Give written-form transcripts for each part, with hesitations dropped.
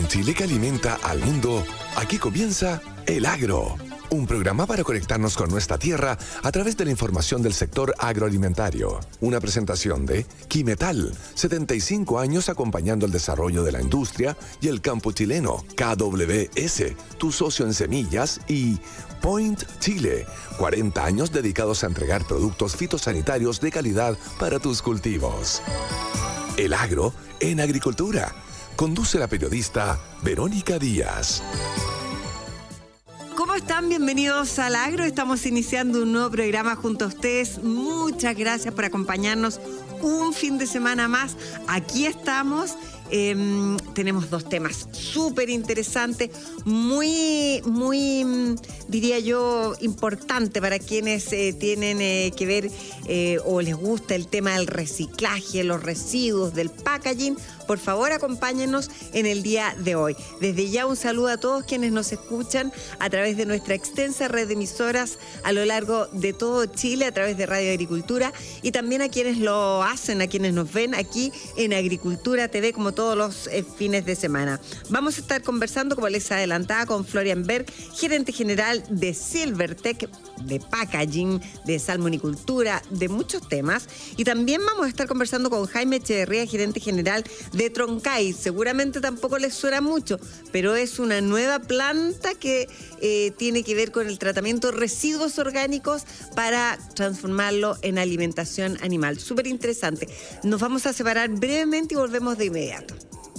Un Chile que alimenta al mundo. Aquí comienza El Agro, un programa para conectarnos con nuestra tierra a través de la información del sector agroalimentario. Una presentación de Quimetal, 75 años acompañando el desarrollo de la industria y el campo chileno. KWS, tu socio en semillas, y Point Chile, 40 años dedicados a entregar productos fitosanitarios de calidad para tus cultivos. El Agro en agricultura. Conduce la periodista Verónica Díaz. ¿Cómo están? Bienvenidos al Agro. Estamos iniciando un nuevo programa junto a ustedes. Muchas gracias por acompañarnos un fin de semana más. Aquí estamos. Tenemos dos temas súper interesantes, muy, diría yo, importante para quienes tienen que ver o les gusta el tema del reciclaje, los residuos, del packaging. Por favor, acompáñenos en el día de hoy. Desde ya un saludo a todos quienes nos escuchan a través de nuestra extensa red de emisoras a lo largo de todo Chile, a través de Radio Agricultura, y también a quienes lo hacen, a quienes nos ven aquí en Agricultura TV, como todos los fines de semana. Vamos a estar conversando, como les adelantaba, con Florian Berg, gerente general de Silvertech, de packaging, de salmonicultura, de muchos temas. Y también vamos a estar conversando con Jaime Echeverría, gerente general de Troncay. Seguramente tampoco les suena mucho, pero es una nueva planta que tiene que ver con el tratamiento de residuos orgánicos para transformarlo en alimentación animal. Súper interesante. Nos vamos a separar brevemente y volvemos de inmediato.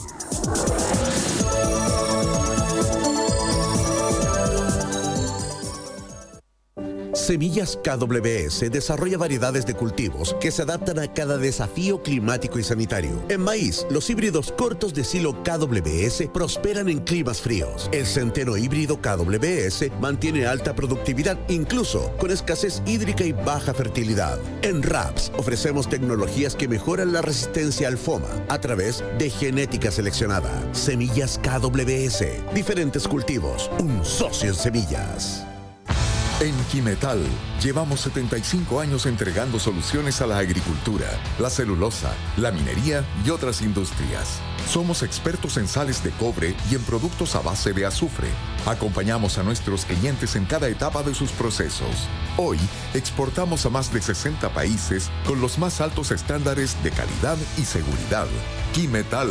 Semillas KWS desarrolla variedades de cultivos que se adaptan a cada desafío climático y sanitario. En maíz, los híbridos cortos de silo KWS prosperan en climas fríos. El centeno híbrido KWS mantiene alta productividad, incluso con escasez hídrica y baja fertilidad. En RAPS ofrecemos tecnologías que mejoran la resistencia al FOMA a través de genética seleccionada. Semillas KWS, diferentes cultivos, un socio en semillas. En Quimetal, llevamos 75 años entregando soluciones a la agricultura, la celulosa, la minería y otras industrias. Somos expertos en sales de cobre y en productos a base de azufre. Acompañamos a nuestros clientes en cada etapa de sus procesos. Hoy, exportamos a más de 60 países con los más altos estándares de calidad y seguridad. Quimetal,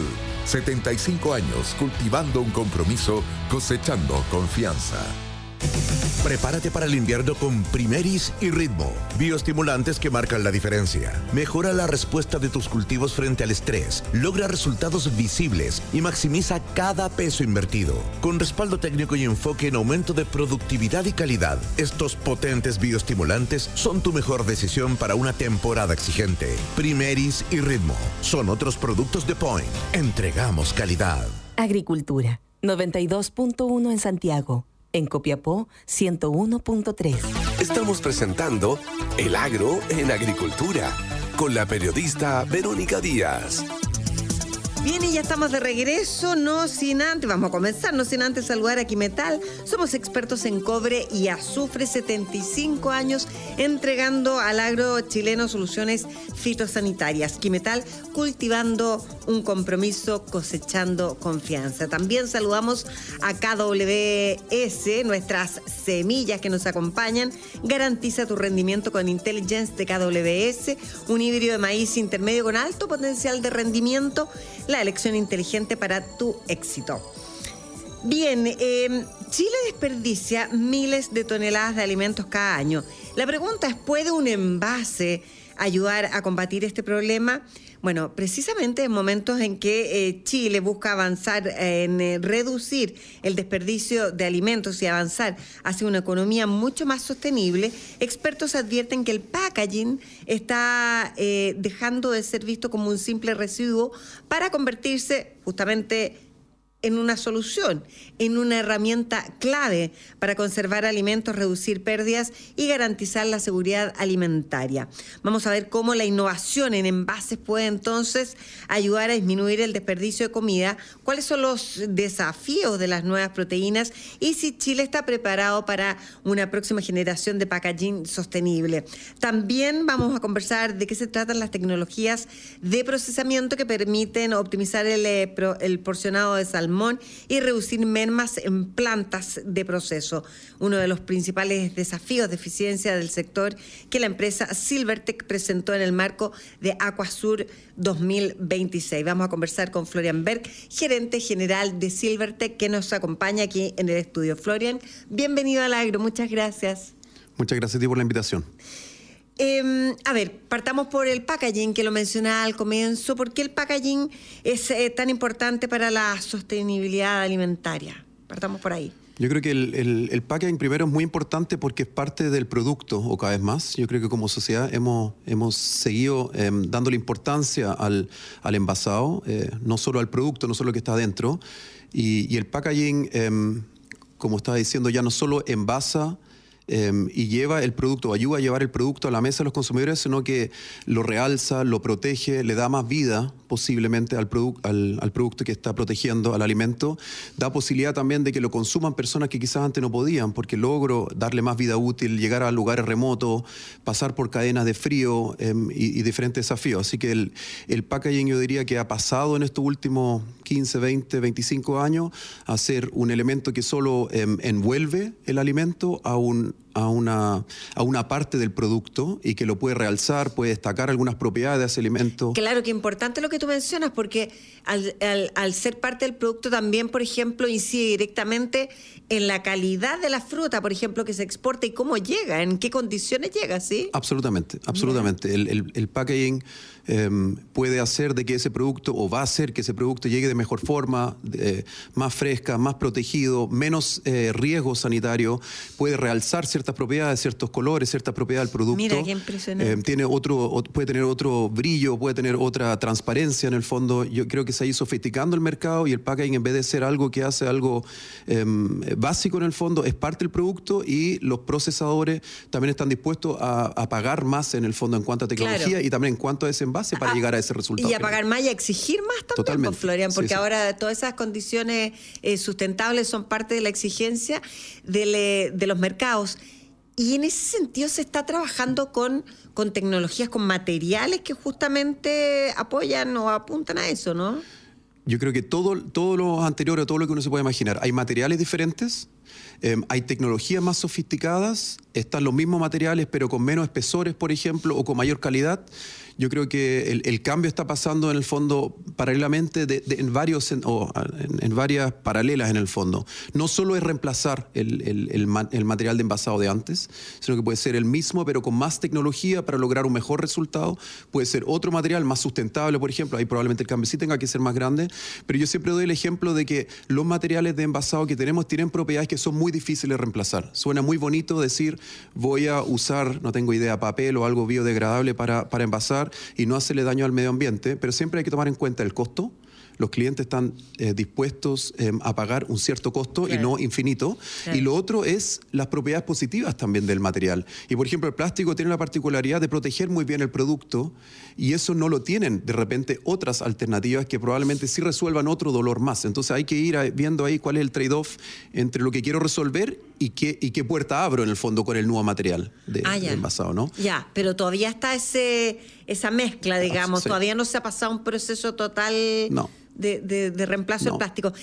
75 años cultivando un compromiso, cosechando confianza. Prepárate para el invierno con Primeris y Ritmo, bioestimulantes que marcan la diferencia. Mejora la respuesta de tus cultivos frente al estrés, logra resultados visibles y maximiza cada peso invertido. Con respaldo técnico y enfoque en aumento de productividad y calidad, estos potentes bioestimulantes son tu mejor decisión para una temporada exigente. Primeris y Ritmo son otros productos de Point. Entregamos calidad. Agricultura, 92.1 en Santiago. En Copiapó, 101.3. Estamos presentando El Agro en agricultura con la periodista Verónica Díaz. Bien, y ya estamos de regreso, no sin antes saludar a Quimetal. Somos expertos en cobre y azufre, 75 años entregando al agro chileno soluciones fitosanitarias. Quimetal, cultivando un compromiso, cosechando confianza. También saludamos a KWS, nuestras semillas que nos acompañan. Garantiza tu rendimiento con Intelligence de KWS, un híbrido de maíz intermedio con alto potencial de rendimiento. La elección inteligente para tu éxito. Bien, Chile desperdicia miles de toneladas de alimentos cada año. La pregunta es, ¿puede un envase ayudar a combatir este problema? Bueno, precisamente en momentos en que Chile busca avanzar en reducir el desperdicio de alimentos y avanzar hacia una economía mucho más sostenible, expertos advierten que el packaging está dejando de ser visto como un simple residuo para convertirse justamente en una solución, en una herramienta clave para conservar alimentos, reducir pérdidas y garantizar la seguridad alimentaria. Vamos a ver cómo la innovación en envases puede entonces ayudar a disminuir el desperdicio de comida, cuáles son los desafíos de las nuevas proteínas y si Chile está preparado para una próxima generación de packaging sostenible. También vamos a conversar de qué se tratan las tecnologías de procesamiento que permiten optimizar el porcionado de salmón salmón y reducir mermas en plantas de proceso. Uno de los principales desafíos de eficiencia del sector que la empresa Silvertech presentó en el marco de Aquasur 2026. Vamos a conversar con Florian Berg, gerente general de Silvertech, que nos acompaña aquí en el estudio. Florian, bienvenido al Agro, muchas gracias. Muchas gracias a ti por la invitación. A ver, partamos por el packaging, que lo mencionaba al comienzo. ¿Por qué el packaging es tan importante para la sostenibilidad alimentaria? Partamos por ahí. Yo creo que el packaging primero es muy importante porque es parte del producto, o cada vez más. Yo creo que como sociedad hemos seguido dándole importancia al envasado, no solo al producto, no solo lo que está adentro. Y el packaging, como estaba diciendo, ya no solo envasa y lleva el producto, ayuda a llevar el producto a la mesa de los consumidores, sino que lo realza, lo protege, le da más vida posiblemente al producto que está protegiendo, al alimento. Da posibilidad también de que lo consuman personas que quizás antes no podían, porque logro darle más vida útil, llegar a lugares remotos, pasar por cadenas de frío y diferentes desafíos. Así que el packaging, yo diría que ha pasado en estos últimos 15, 20, 25 años a ser un elemento que solo envuelve el alimento a una parte del producto y que lo puede realzar, puede destacar algunas propiedades de ese alimento. Claro, que importante lo que tú mencionas, porque al ser parte del producto también, por ejemplo, incide directamente en la calidad de la fruta, por ejemplo, que se exporta y cómo llega, en qué condiciones llega, ¿sí? Absolutamente, absolutamente. El packaging puede hacer de que ese producto, o va a hacer que ese producto llegue de mejor forma, más fresca, más protegido, menos riesgo sanitario, puede realzar ciertas propiedades, ciertos colores, ciertas propiedades del producto. Mira, qué impresionante. Puede tener otro brillo, puede tener otra transparencia en el fondo. Yo creo que se ha ido sofisticando el mercado y el packaging, en vez de ser algo que hace algo básico en el fondo, es parte del producto, y los procesadores también están dispuestos a pagar más en el fondo en cuanto a tecnología, claro, y también en cuanto a ese envase para llegar a ese resultado. Y a pagar más y a exigir más también, pues, Florian, porque ahora todas esas condiciones sustentables son parte de la exigencia de los mercados. Y en ese sentido se está trabajando con tecnologías, con materiales que justamente apoyan o apuntan a eso, ¿no? Yo creo que todo lo anterior, todo lo que uno se puede imaginar. Hay materiales diferentes, hay tecnologías más sofisticadas, están los mismos materiales pero con menos espesores, por ejemplo, o con mayor calidad. Yo creo que el cambio está pasando en el fondo paralelamente en varias paralelas en el fondo. No solo es reemplazar el material de envasado de antes, sino que puede ser el mismo pero con más tecnología para lograr un mejor resultado. Puede ser otro material más sustentable, por ejemplo. Ahí probablemente el cambio sí tenga que ser más grande, pero yo siempre doy el ejemplo de que los materiales de envasado que tenemos tienen propiedades que son muy difíciles de reemplazar. Suena muy bonito decir, voy a usar, no tengo idea, papel o algo biodegradable para envasar y no hacerle daño al medio ambiente, pero siempre hay que tomar en cuenta el costo. Los clientes están dispuestos a pagar un cierto costo, claro, y no infinito. Claro. Y lo otro es las propiedades positivas también del material. Y por ejemplo, el plástico tiene la particularidad de proteger muy bien el producto, y eso no lo tienen de repente otras alternativas que probablemente sí resuelvan otro dolor más. Entonces hay que ir viendo ahí cuál es el trade-off entre lo que quiero resolver y qué puerta abro en el fondo con el nuevo material de envasado, ¿no? Ya, pero todavía está esa mezcla, digamos. Sí. Todavía no se ha pasado un proceso total... No. De reemplazo del plástico.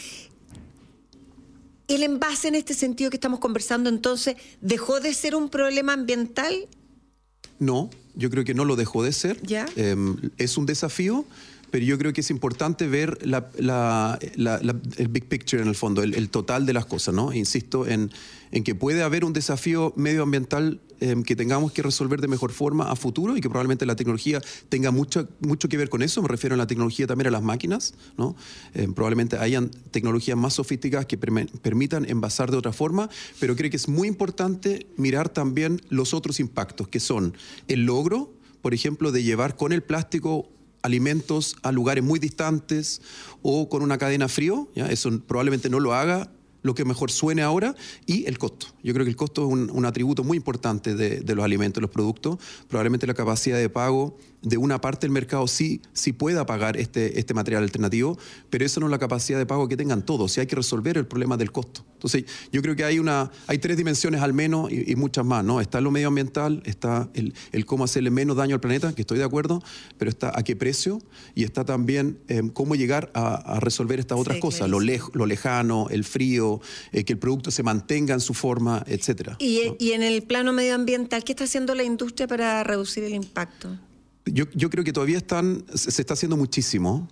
¿El envase, en este sentido que estamos conversando, entonces, dejó de ser un problema ambiental? No, yo creo que no lo dejó de ser. ¿Ya? Es un desafío, pero yo creo que es importante ver el big picture en el fondo, el total de las cosas, ¿no? Insisto en que puede haber un desafío medioambiental que tengamos que resolver de mejor forma a futuro, y que probablemente la tecnología tenga mucho que ver con eso. Me refiero a la tecnología también a las máquinas, ¿no? Probablemente hayan tecnologías más sofisticadas que permitan envasar de otra forma, pero creo que es muy importante mirar también los otros impactos, que son el logro, por ejemplo, de llevar con el plástico alimentos a lugares muy distantes o con una cadena frío, ¿ya? Eso probablemente no lo haga lo que mejor suene ahora, y el costo. Yo creo que el costo es un atributo muy importante de los alimentos, los productos. Probablemente la capacidad de pago de una parte del mercado sí pueda pagar este material alternativo, pero eso no es la capacidad de pago que tengan todos, y hay que resolver el problema del costo. Entonces, yo creo que hay 3 dimensiones al menos y muchas más, ¿no? Está lo medioambiental, está el cómo hacerle menos daño al planeta, que estoy de acuerdo, pero está a qué precio, y está también cómo llegar a resolver estas otras cosas, lo lejano, el frío, que el producto se mantenga en su forma, etcétera. Y en el plano medioambiental, ¿qué está haciendo la industria para reducir el impacto? Yo creo que todavía se está haciendo muchísimo.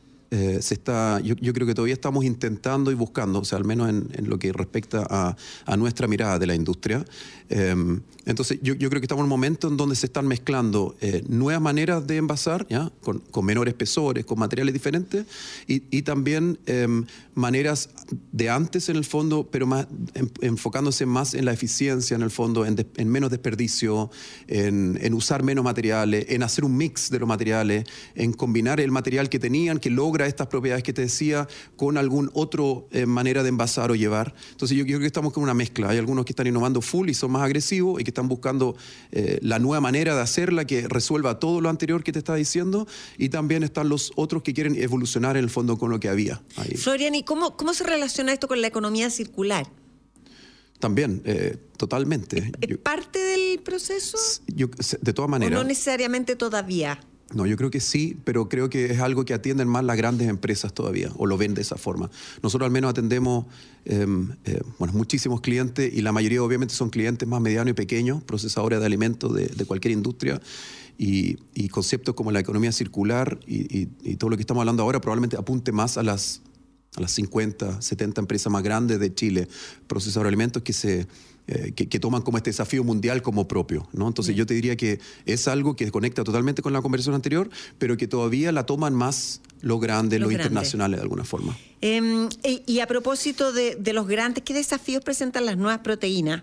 Yo creo que todavía estamos intentando y buscando, o sea, al menos en lo que respecta a nuestra mirada de la industria. Entonces, yo creo que estamos en un momento en donde se están mezclando nuevas maneras de envasar, ¿ya? Con menores espesores, con materiales diferentes, y también maneras de antes en el fondo, pero más enfocándose más en la eficiencia en el fondo, en menos desperdicio, en usar menos materiales, en hacer un mix de los materiales, en combinar el material que tenían, que logra estas propiedades que te decía, con algún otro manera de envasar o llevar. Entonces yo creo que estamos con una mezcla. Hay algunos que están innovando full y son más agresivos y que están buscando la nueva manera de hacerla que resuelva todo lo anterior que te estaba diciendo, y también están los otros que quieren evolucionar en el fondo con lo que había ahí. Florian, ¿y cómo se relaciona esto con la economía circular? También, totalmente. ¿Es parte del proceso? De todas maneras. ¿O no necesariamente todavía? No, yo creo que sí, pero creo que es algo que atienden más las grandes empresas todavía, o lo ven de esa forma. Nosotros al menos atendemos muchísimos clientes, y la mayoría obviamente son clientes más medianos y pequeños, procesadores de alimentos de cualquier industria, y conceptos como la economía circular y todo lo que estamos hablando ahora probablemente apunte más a las 50, 70 empresas más grandes de Chile, procesadores de alimentos que toman como este desafío mundial como propio, ¿no? Entonces yo te diría que es algo que conecta totalmente con la conversación anterior, pero que todavía la toman más los grandes, los internacionales de alguna forma. Y a propósito de los grandes, ¿qué desafíos presentan las nuevas proteínas?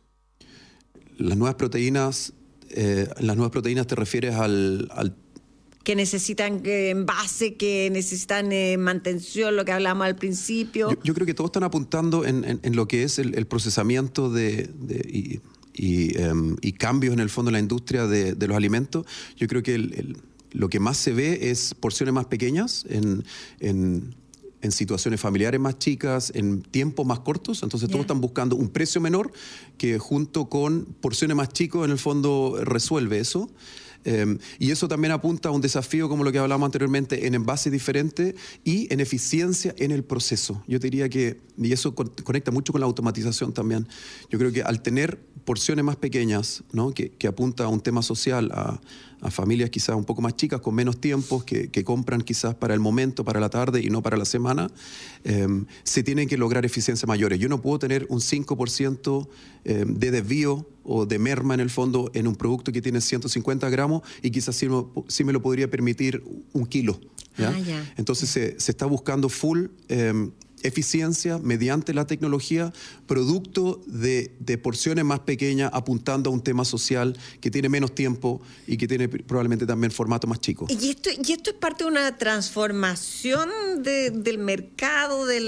Las nuevas proteínas te refieres al que necesitan envase, que necesitan mantención, lo que hablábamos al principio. Yo creo que todos están apuntando en lo que es el procesamiento y cambios en el fondo en la industria de los alimentos. Yo creo que lo que más se ve es porciones más pequeñas en situaciones familiares más chicas, en tiempos más cortos. Entonces todos están buscando un precio menor que junto con porciones más chicas en el fondo resuelve eso. Y eso también apunta a un desafío como lo que hablábamos anteriormente, en envases diferentes y en eficiencia en el proceso. Yo te diría que, y eso conecta mucho con la automatización también, yo creo que al tener porciones más pequeñas, ¿no? que apunta a un tema social, a familias quizás un poco más chicas, con menos tiempos, que compran quizás para el momento, para la tarde y no para la semana, se tienen que lograr eficiencias mayores. Yo no puedo tener un 5% de desvío o de merma en el fondo en un producto que tiene 150 gramos y quizás sí me lo podría permitir 1 kilo. ¿Ya? Entonces se está buscando full eficiencia mediante la tecnología, producto de porciones más pequeñas, apuntando a un tema social que tiene menos tiempo y que tiene probablemente también formato más chico. ¿Y esto es parte de una transformación del mercado, de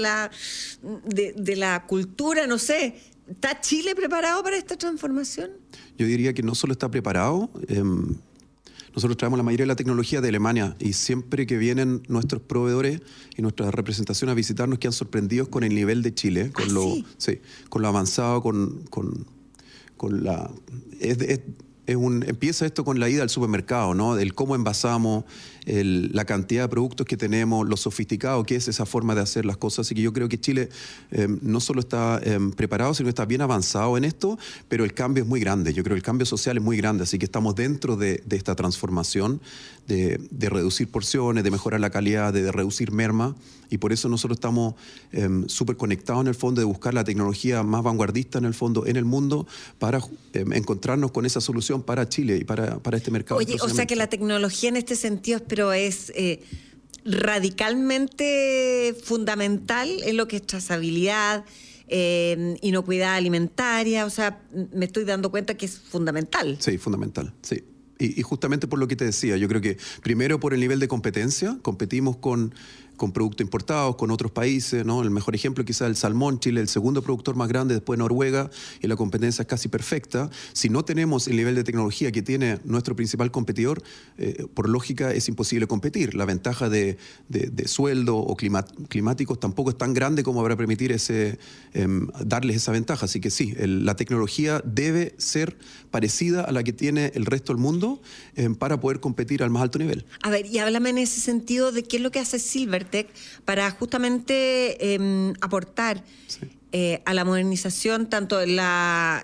la cultura? No sé, ¿está Chile preparado para esta transformación? Yo diría que no solo está preparado. Nosotros traemos la mayoría de la tecnología de Alemania, y siempre que vienen nuestros proveedores y nuestras representaciones a visitarnos quedan sorprendidos con el nivel de Chile, con lo avanzado, con la... empieza esto con la ida al supermercado, ¿no? Del cómo envasamos, la cantidad de productos que tenemos, lo sofisticado que es esa forma de hacer las cosas. Así que yo creo que Chile no solo está preparado, sino que está bien avanzado en esto, pero el cambio es muy grande. Yo creo que el cambio social es muy grande, así que estamos dentro de esta transformación de reducir porciones, de mejorar la calidad, de reducir merma, y por eso nosotros estamos súper conectados en el fondo de buscar la tecnología más vanguardista en el fondo en el mundo para encontrarnos con esa solución para Chile y para este mercado. Oye, o sea que la tecnología en este sentido es radicalmente fundamental en lo que es trazabilidad, inocuidad alimentaria. O sea, me estoy dando cuenta que es fundamental. Sí, fundamental, sí. Y justamente por lo que te decía, yo creo que primero por el nivel de competencia, competimos con con productos importados, con otros países, ¿no? El mejor ejemplo quizás el salmón. Chile es el segundo productor más grande después de Noruega y la competencia es casi perfecta. Si no tenemos el nivel de tecnología que tiene nuestro principal competidor, por lógica es imposible competir. La ventaja de sueldo o climáticos tampoco es tan grande como para permitir darles esa ventaja. Así que sí, la tecnología debe ser parecida a la que tiene el resto del mundo para poder competir al más alto nivel. A ver, y háblame en ese sentido de qué es lo que hace Silvertech para justamente aportar a la modernización tanto en la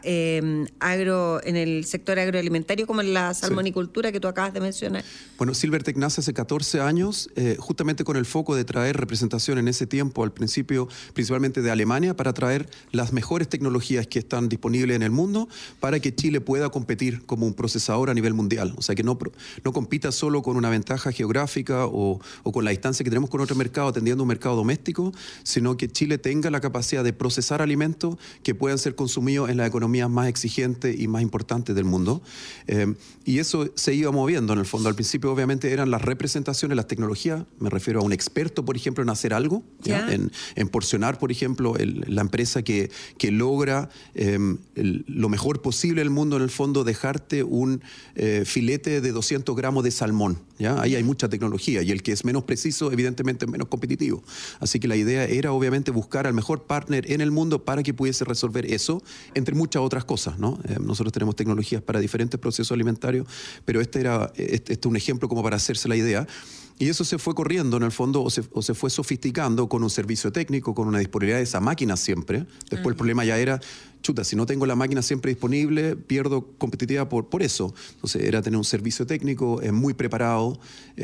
en el sector agroalimentario como en la salmonicultura que tú acabas de mencionar. Bueno, Silvertech nace hace 14 años justamente con el foco de traer representación en ese tiempo, al principio principalmente de Alemania, para traer las mejores tecnologías que están disponibles en el mundo para que Chile pueda competir como un procesador a nivel mundial. O sea, que no compita solo con una ventaja geográfica o con la distancia que tenemos con otro mercado, atendiendo un mercado doméstico, sino que Chile tenga la capacidad de procesar alimentos que puedan ser consumidos en las economías más exigentes y más importantes del mundo. Y eso se iba moviendo en el fondo. Al principio obviamente eran las representaciones, las tecnologías. Me refiero a un experto, por ejemplo, en hacer algo, en porcionar, por ejemplo, la empresa que logra lo mejor posible del mundo, en el fondo, dejarte un filete de 200 gramos de salmón. ¿Ya? Ahí hay mucha tecnología y el que es menos preciso, evidentemente, es menos competitivo. Así que la idea era, obviamente, buscar al mejor partner en el mundo para que pudiese resolver eso, entre muchas otras cosas, ¿no? Nosotros tenemos tecnologías para diferentes procesos alimentarios, pero este es un ejemplo como para hacerse la idea. Y eso se fue corriendo, en el fondo, o se fue sofisticando con un servicio técnico, con una disponibilidad de esa máquina siempre. Después el problema ya era, si no tengo la máquina siempre disponible, pierdo competitividad por eso. Entonces era tener un servicio técnico muy preparado,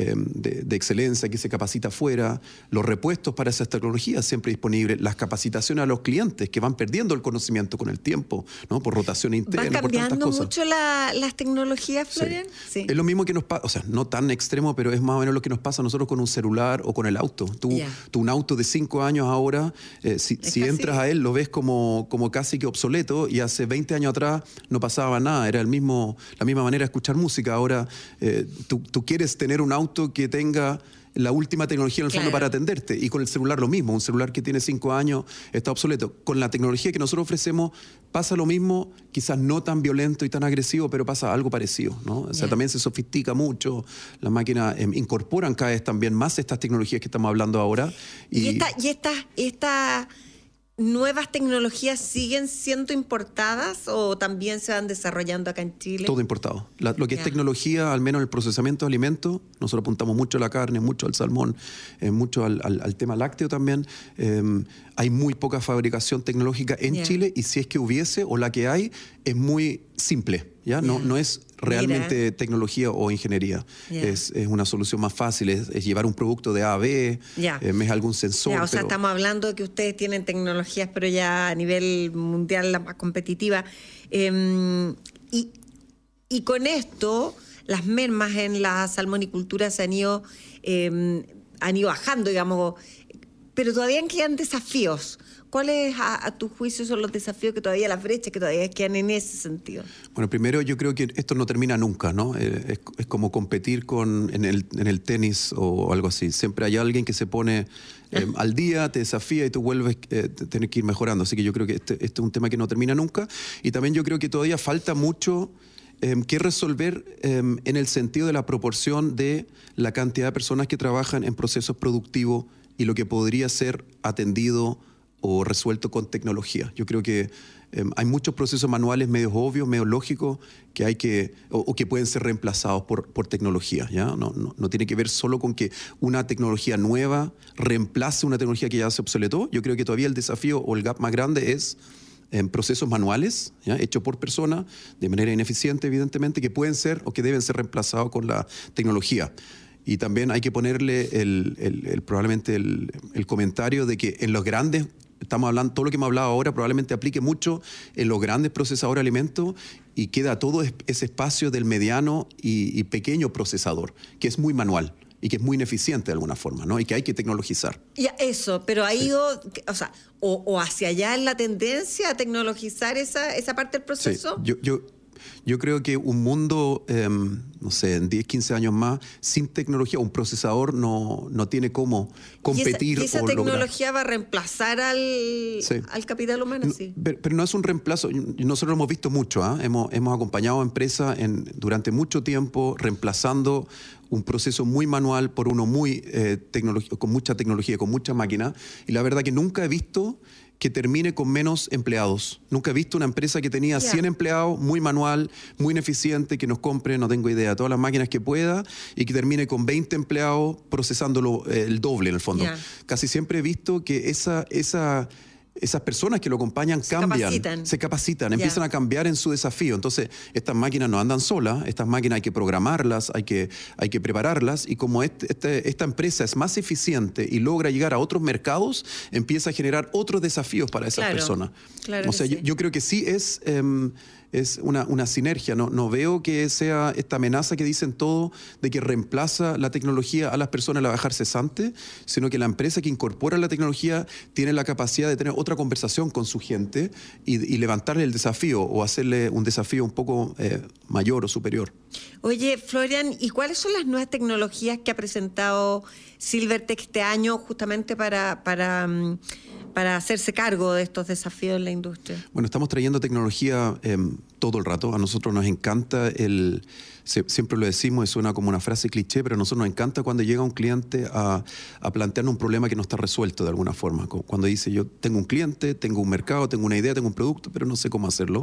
de excelencia, que se capacita afuera, los repuestos para esas tecnologías siempre disponibles, las capacitaciones a los clientes que van perdiendo el conocimiento con el tiempo, ¿no? Por rotación interna, por tantas cosas. ¿Van cambiando mucho las tecnologías, Florian? Sí. Es lo mismo que nos pasa, o sea, no tan extremo, pero es más o menos lo que nos pasa a nosotros con un celular o con el auto. Tú un auto de 5 años ahora, si entras a él, lo ves como casi que obsoleto, y hace 20 años atrás no pasaba nada, era la misma manera de escuchar música. Ahora tú quieres tener un auto que tenga la última tecnología en el fondo para atenderte, y con el celular lo mismo. Un celular que tiene 5 años está obsoleto. Con la tecnología que nosotros ofrecemos pasa lo mismo, quizás no tan violento y tan agresivo, pero pasa algo parecido, ¿no? O sea, también se sofistica mucho, las máquinas incorporan cada vez también más estas tecnologías que estamos hablando ahora. ¿Y estas nuevas tecnologías siguen siendo importadas o también se van desarrollando acá en Chile? Todo importado. Lo que es tecnología, al menos el procesamiento de alimentos, nosotros apuntamos mucho a la carne, mucho al salmón, mucho al tema lácteo también. Hay muy poca fabricación tecnológica en Chile, y si es que hubiese, o la que hay, es muy simple. ¿Ya? No es realmente tecnología o ingeniería. Es una solución más fácil, es llevar un producto de A a B, es algún sensor. O sea, estamos hablando de que ustedes tienen tecnologías, pero ya a nivel mundial la más competitiva. Y con esto, las mermas en la salmonicultura se han ido bajando, digamos, pero todavía quedan desafíos. ¿Cuáles, a tu juicio, son los desafíos que todavía, las brechas que todavía quedan en ese sentido? Bueno, primero yo creo que esto no termina nunca, ¿no? Es como competir en el tenis o algo así. Siempre hay alguien que se pone al día, te desafía y tú vuelves a tener que ir mejorando. Así que yo creo que este es un tema que no termina nunca. Y también yo creo que todavía falta mucho que resolver en el sentido de la proporción de la cantidad de personas que trabajan en procesos productivos y lo que podría ser atendido o resuelto con tecnología. Yo creo que hay muchos procesos manuales medios obvios, medios lógicos, que hay que pueden ser reemplazados por tecnología. ¿Ya? No tiene que ver solo con que una tecnología nueva reemplace una tecnología que ya se obsoletó. Yo creo que todavía el desafío o el gap más grande es en procesos manuales, ¿ya? Hechos por personas, de manera ineficiente, evidentemente, que pueden ser o que deben ser reemplazados con la tecnología. Y también hay que ponerle probablemente el comentario de que en los grandes, estamos hablando, todo lo que hemos hablado ahora probablemente aplique mucho en los grandes procesadores de alimentos, y queda todo ese espacio del mediano y pequeño procesador, que es muy manual y que es muy ineficiente de alguna forma, ¿no? Y que hay que tecnologizar. Ya, eso, pero ha ido, o sea, o hacia allá en la tendencia a tecnologizar esa parte del proceso. Sí. Yo creo que un mundo, no sé, en 10, 15 años más, sin tecnología, un procesador no tiene cómo competir ¿Y esa o lograr. tecnología va a reemplazar al capital humano? Sí. Pero no es un reemplazo. Nosotros lo hemos visto mucho. Hemos acompañado a empresas durante mucho tiempo reemplazando un proceso muy manual por uno muy con mucha tecnología, con mucha máquina. Y la verdad que nunca he visto que termine con menos empleados. Nunca he visto una empresa que tenía 100 empleados, muy manual, muy ineficiente, que nos compre, no tengo idea, todas las máquinas que pueda y que termine con 20 empleados procesándolo el doble en el fondo. Casi siempre he visto que esas personas que lo acompañan se capacitan, empiezan a cambiar en su desafío. Entonces, estas máquinas no andan solas, estas máquinas hay que programarlas, hay que prepararlas, y como esta empresa es más eficiente y logra llegar a otros mercados, empieza a generar otros desafíos para esas personas. O sea, yo creo que sí es una sinergia. No veo que sea esta amenaza que dicen todos de que reemplaza la tecnología a las personas, la va a dejar cesante, sino que la empresa que incorpora la tecnología tiene la capacidad de tener otra conversación con su gente y levantarle el desafío o hacerle un desafío un poco mayor o superior. Oye, Florian, ¿y cuáles son las nuevas tecnologías que ha presentado Silvertech este año justamente para hacerse cargo de estos desafíos en la industria? Bueno, estamos trayendo tecnología todo el rato. A nosotros nos encanta siempre lo decimos, suena como una frase cliché, pero a nosotros nos encanta cuando llega un cliente a plantearnos un problema que no está resuelto de alguna forma. Cuando dice, yo tengo un cliente, tengo un mercado, tengo una idea, tengo un producto, pero no sé cómo hacerlo.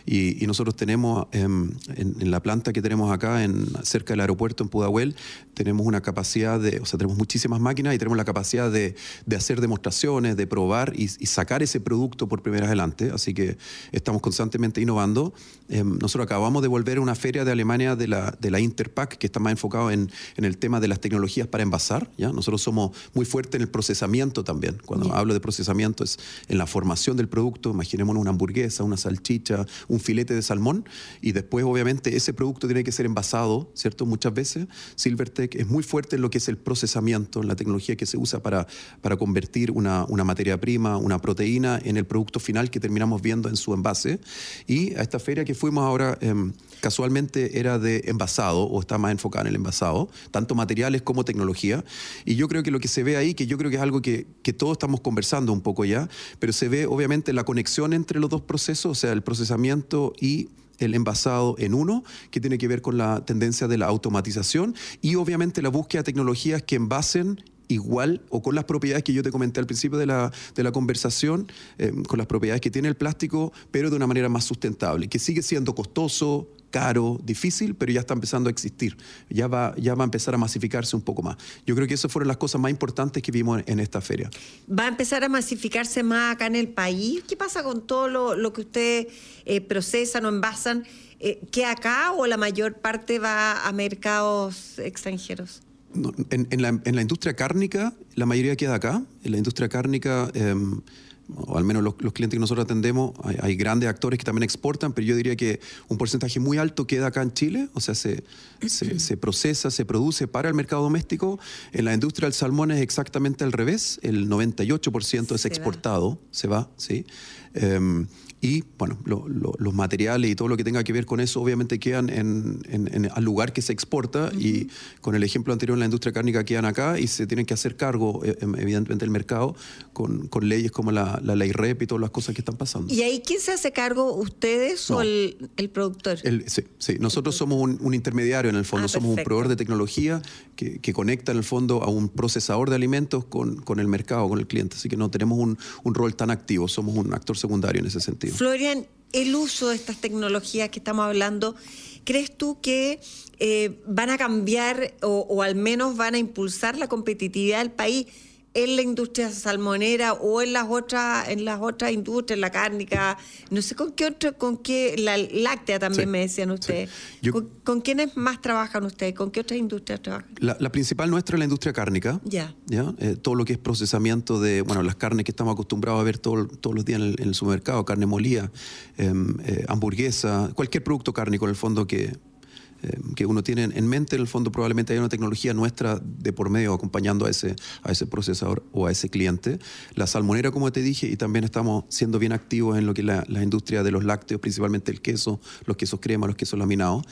Y nosotros tenemos, en la planta que tenemos acá, cerca del aeropuerto en Pudahuel, tenemos una capacidad tenemos muchísimas máquinas y tenemos la capacidad de hacer demostraciones, de probar y sacar ese producto por primera vez adelante. Así que estamos constantemente innovando. Nosotros acabamos de volver a una feria de Alemania de la Interpack, que está más enfocado en el tema de las tecnologías para envasar, ¿ya? Nosotros somos muy fuertes en el procesamiento también. Cuando hablo de procesamiento es en la formación del producto. Imaginémonos una hamburguesa, una salchicha, un filete de salmón, y después obviamente ese producto tiene que ser envasado, ¿cierto? Muchas veces Silvertech es muy fuerte en lo que es el procesamiento, en la tecnología que se usa para convertir una materia prima, una proteína, en el producto final que terminamos viendo en su envase. Y a esta feria que fuimos ahora, casualmente era de envasado, o está más enfocada en el envasado, tanto materiales como tecnología. Y yo creo que lo que se ve ahí, que yo creo que es algo que todos estamos conversando un poco ya, pero se ve obviamente la conexión entre los dos procesos, o sea, el procesamiento y el envasado en uno, que tiene que ver con la tendencia de la automatización y obviamente la búsqueda de tecnologías que envasen igual o con las propiedades que yo te comenté al principio de la conversación, con las propiedades que tiene el plástico, pero de una manera más sustentable, que sigue siendo costoso, caro, difícil, pero ya está empezando a existir. Ya va a empezar a masificarse un poco más. Yo creo que esas fueron las cosas más importantes que vimos en esta feria. ¿Va a empezar a masificarse más acá en el país? ¿Qué pasa con todo lo que ustedes procesan o envasan? ¿Queda acá o la mayor parte va a mercados extranjeros? No, en la industria cárnica, la mayoría queda acá. En la industria cárnica, o al menos los clientes que nosotros atendemos, hay grandes actores que también exportan, pero yo diría que un porcentaje muy alto queda acá en Chile, o sea, se procesa, se produce para el mercado doméstico. En la industria del salmón es exactamente al revés, el 98% es exportado, se va, ¿sí? Y bueno, los materiales y todo lo que tenga que ver con eso obviamente quedan al lugar que se exporta, y con el ejemplo anterior en la industria cárnica quedan acá y se tienen que hacer cargo evidentemente el mercado con leyes como la ley REP y todas las cosas que están pasando. ¿Y ahí quién se hace cargo, ustedes o el productor? Sí, nosotros somos un intermediario en el fondo, somos un proveedor de tecnología que conecta en el fondo a un procesador de alimentos con el mercado, con el cliente, así que no tenemos un rol tan activo, somos un actor secundario en ese sentido. Florian, el uso de estas tecnologías que estamos hablando, ¿crees tú que van a cambiar o al menos van a impulsar la competitividad del país en la industria salmonera o en las otras industrias, la cárnica, no sé con qué la láctea también me decían ustedes? Sí. ¿Con quiénes más trabajan ustedes? ¿Con qué otras industrias trabajan? La principal nuestra es la industria cárnica. ¿Ya? Todo lo que es procesamiento de las carnes que estamos acostumbrados a ver todos los días en el supermercado, carne molida, hamburguesa, cualquier producto cárnico en el fondo que que uno tiene en mente, en el fondo probablemente hay una tecnología nuestra de por medio acompañando a ese procesador o a ese cliente. La salmonera, como te dije, y también estamos siendo bien activos en lo que es la industria de los lácteos, principalmente el queso, los quesos crema, los quesos laminados.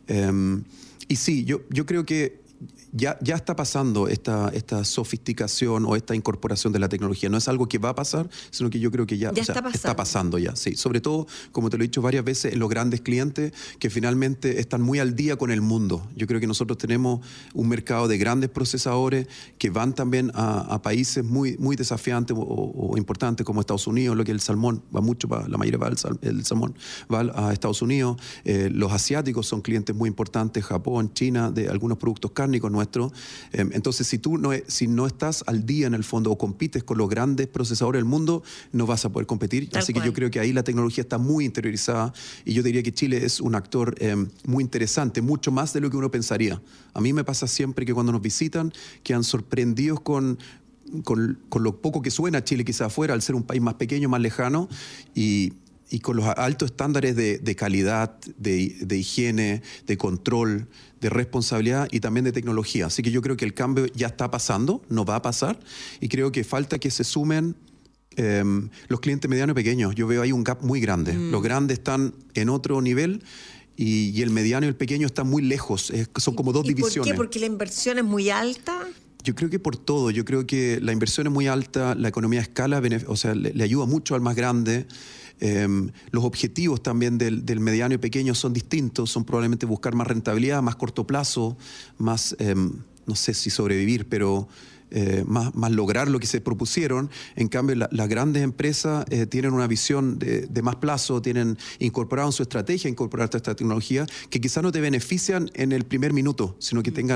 Y sí, yo creo que ya está pasando esta sofisticación o esta incorporación de la tecnología. No es algo que va a pasar, sino que yo creo que ya está pasando ya. Sí. Sobre todo, como te lo he dicho varias veces, en los grandes clientes que finalmente están muy al día con el mundo. Yo creo que nosotros tenemos un mercado de grandes procesadores que van también a países muy, muy desafiantes o importantes como Estados Unidos, lo que es el salmón, va mucho, la mayoría va el salmón va a Estados Unidos. Los asiáticos son clientes muy importantes, Japón, China, de algunos productos cárnicos nuestros. Entonces, si no estás al día en el fondo o compites con los grandes procesadores del mundo, no vas a poder competir. Así que yo creo que ahí la tecnología está muy interiorizada y yo diría que Chile es un actor muy interesante, mucho más de lo que uno pensaría. A mí me pasa siempre que cuando nos visitan quedan sorprendidos con lo poco que suena Chile quizás afuera, al ser un país más pequeño, más lejano y con los altos estándares de calidad, de higiene, de control, de responsabilidad y también de tecnología. Así que yo creo que el cambio ya está pasando, no va a pasar, y creo que falta que se sumen los clientes medianos y pequeños. Yo veo ahí un gap muy grande. Los grandes están en otro nivel y el mediano y el pequeño están muy lejos. Son como dos divisiones. ¿Por qué? ¿Porque la inversión es muy alta? Yo creo que por todo. Yo creo que la inversión es muy alta, la economía a escala, o sea, le ayuda mucho al más grande. Los objetivos también del mediano y pequeño son distintos, son probablemente buscar más rentabilidad, más corto plazo, más, no sé si sobrevivir, pero más lograr lo que se propusieron. En cambio, las grandes empresas tienen una visión de más plazo, tienen incorporado en su estrategia incorporar toda esta tecnología que quizás no te benefician en el primer minuto, sino que tengan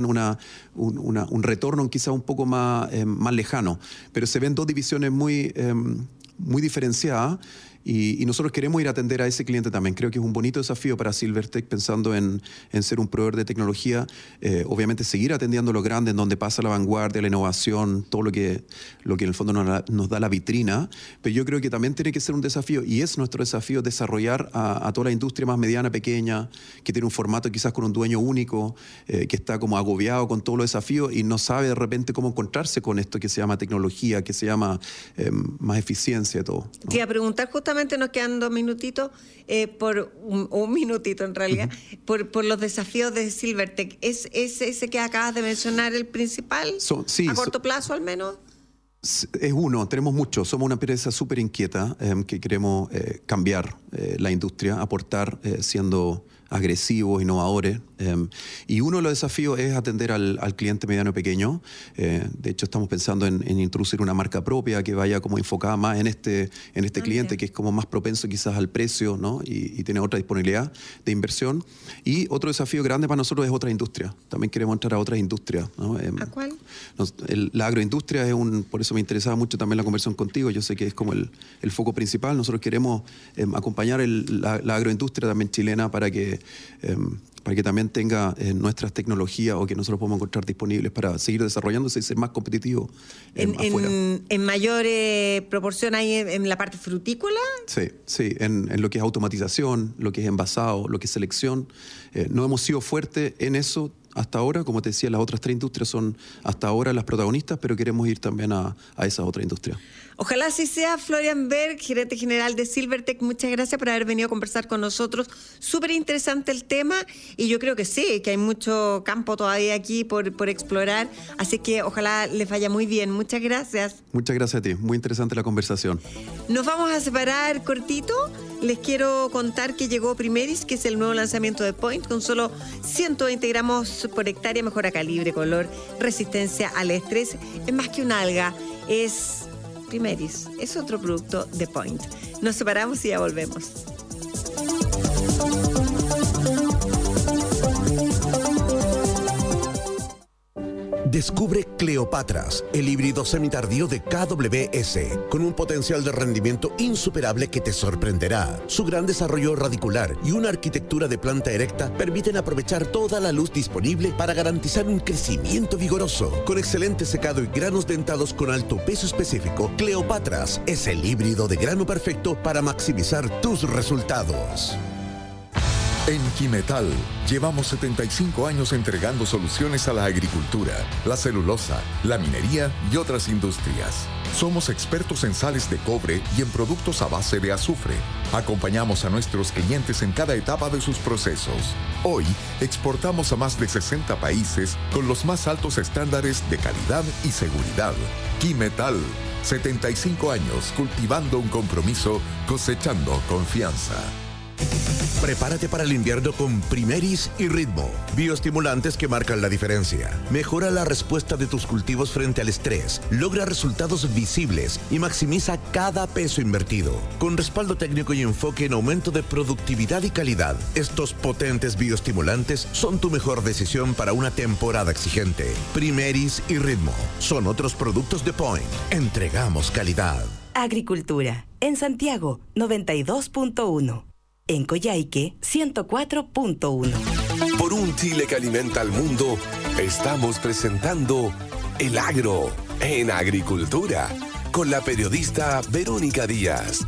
un retorno quizás un poco más lejano. Pero se ven dos divisiones muy diferenciadas. Y nosotros queremos ir a atender a ese cliente también. Creo que es un bonito desafío para Silvertech pensando en ser un proveedor de tecnología. Obviamente seguir atendiendo a los grandes, en donde pasa la vanguardia, la innovación, todo lo que en el fondo nos da la vitrina. Pero yo creo que también tiene que ser un desafío, y es nuestro desafío, desarrollar a toda la industria más mediana, pequeña, que tiene un formato quizás con un dueño único, que está como agobiado con todos los desafíos y no sabe de repente cómo encontrarse con esto que se llama tecnología, que se llama más eficiencia y todo, ¿no? Te iba a preguntar justamente, nos quedan 2 minutitos, por un minutito en realidad, por los desafíos de Silvertech. ¿Es ese que acabas de mencionar el principal? Sí, a corto plazo al menos. Es uno, tenemos muchos. Somos una empresa súper inquieta que queremos cambiar la industria, aportar siendo agresivos, innovadores. Y uno de los desafíos es atender al cliente mediano y pequeño. De hecho, estamos pensando en introducir una marca propia que vaya como enfocada más en este cliente, que es como más propenso quizás al precio, ¿no? Y tiene otra disponibilidad de inversión. Y otro desafío grande para nosotros es otra industria. También queremos entrar a otras industrias, ¿no? ¿A cuál? La agroindustria por eso me interesaba mucho también la conversación contigo. Yo sé que es como el foco principal. Nosotros queremos acompañar la agroindustria también chilena para que también tenga nuestras tecnologías o que nosotros podamos encontrar disponibles para seguir desarrollándose y ser más competitivos afuera. ¿En mayor proporción hay en la parte frutícola? Sí, en lo que es automatización, lo que es envasado, lo que es selección. No hemos sido fuertes en eso hasta ahora. Como te decía, las otras 3 industrias son hasta ahora las protagonistas, pero queremos ir también a esas otras industrias. Ojalá así sea. Florian Berg, gerente general de Silvertech, muchas gracias por haber venido a conversar con nosotros. Súper interesante el tema y yo creo que sí, que hay mucho campo todavía aquí por explorar, así que ojalá les vaya muy bien. Muchas gracias. Muchas gracias a ti, muy interesante la conversación. Nos vamos a separar cortito. Les quiero contar que llegó Primeris, que es el nuevo lanzamiento de Point, con solo 120 gramos por hectárea, mejora calibre, color, resistencia al estrés. Es más que un alga, es Primeris, es otro producto de Point. Nos separamos y ya volvemos. Descubre Cleopatras, el híbrido semitardío de KWS, con un potencial de rendimiento insuperable que te sorprenderá. Su gran desarrollo radicular y una arquitectura de planta erecta permiten aprovechar toda la luz disponible para garantizar un crecimiento vigoroso. Con excelente secado y granos dentados con alto peso específico, Cleopatras es el híbrido de grano perfecto para maximizar tus resultados. En Quimetal llevamos 75 años entregando soluciones a la agricultura, la celulosa, la minería y otras industrias. Somos expertos en sales de cobre y en productos a base de azufre. Acompañamos a nuestros clientes en cada etapa de sus procesos. Hoy exportamos a más de 60 países con los más altos estándares de calidad y seguridad. Quimetal, 75 años cultivando un compromiso, cosechando confianza. Prepárate para el invierno con Primeris y Ritmo, bioestimulantes que marcan la diferencia. Mejora la respuesta de tus cultivos frente al estrés, logra resultados visibles y maximiza cada peso invertido. Con respaldo técnico y enfoque en aumento de productividad y calidad, estos potentes bioestimulantes son tu mejor decisión para una temporada exigente. Primeris y Ritmo son otros productos de Point. Entregamos calidad. Agricultura. En Santiago, 92.1. En Coyhaique, 104.1. Por un Chile que alimenta al mundo, estamos presentando El Agro en Agricultura con la periodista Verónica Díaz.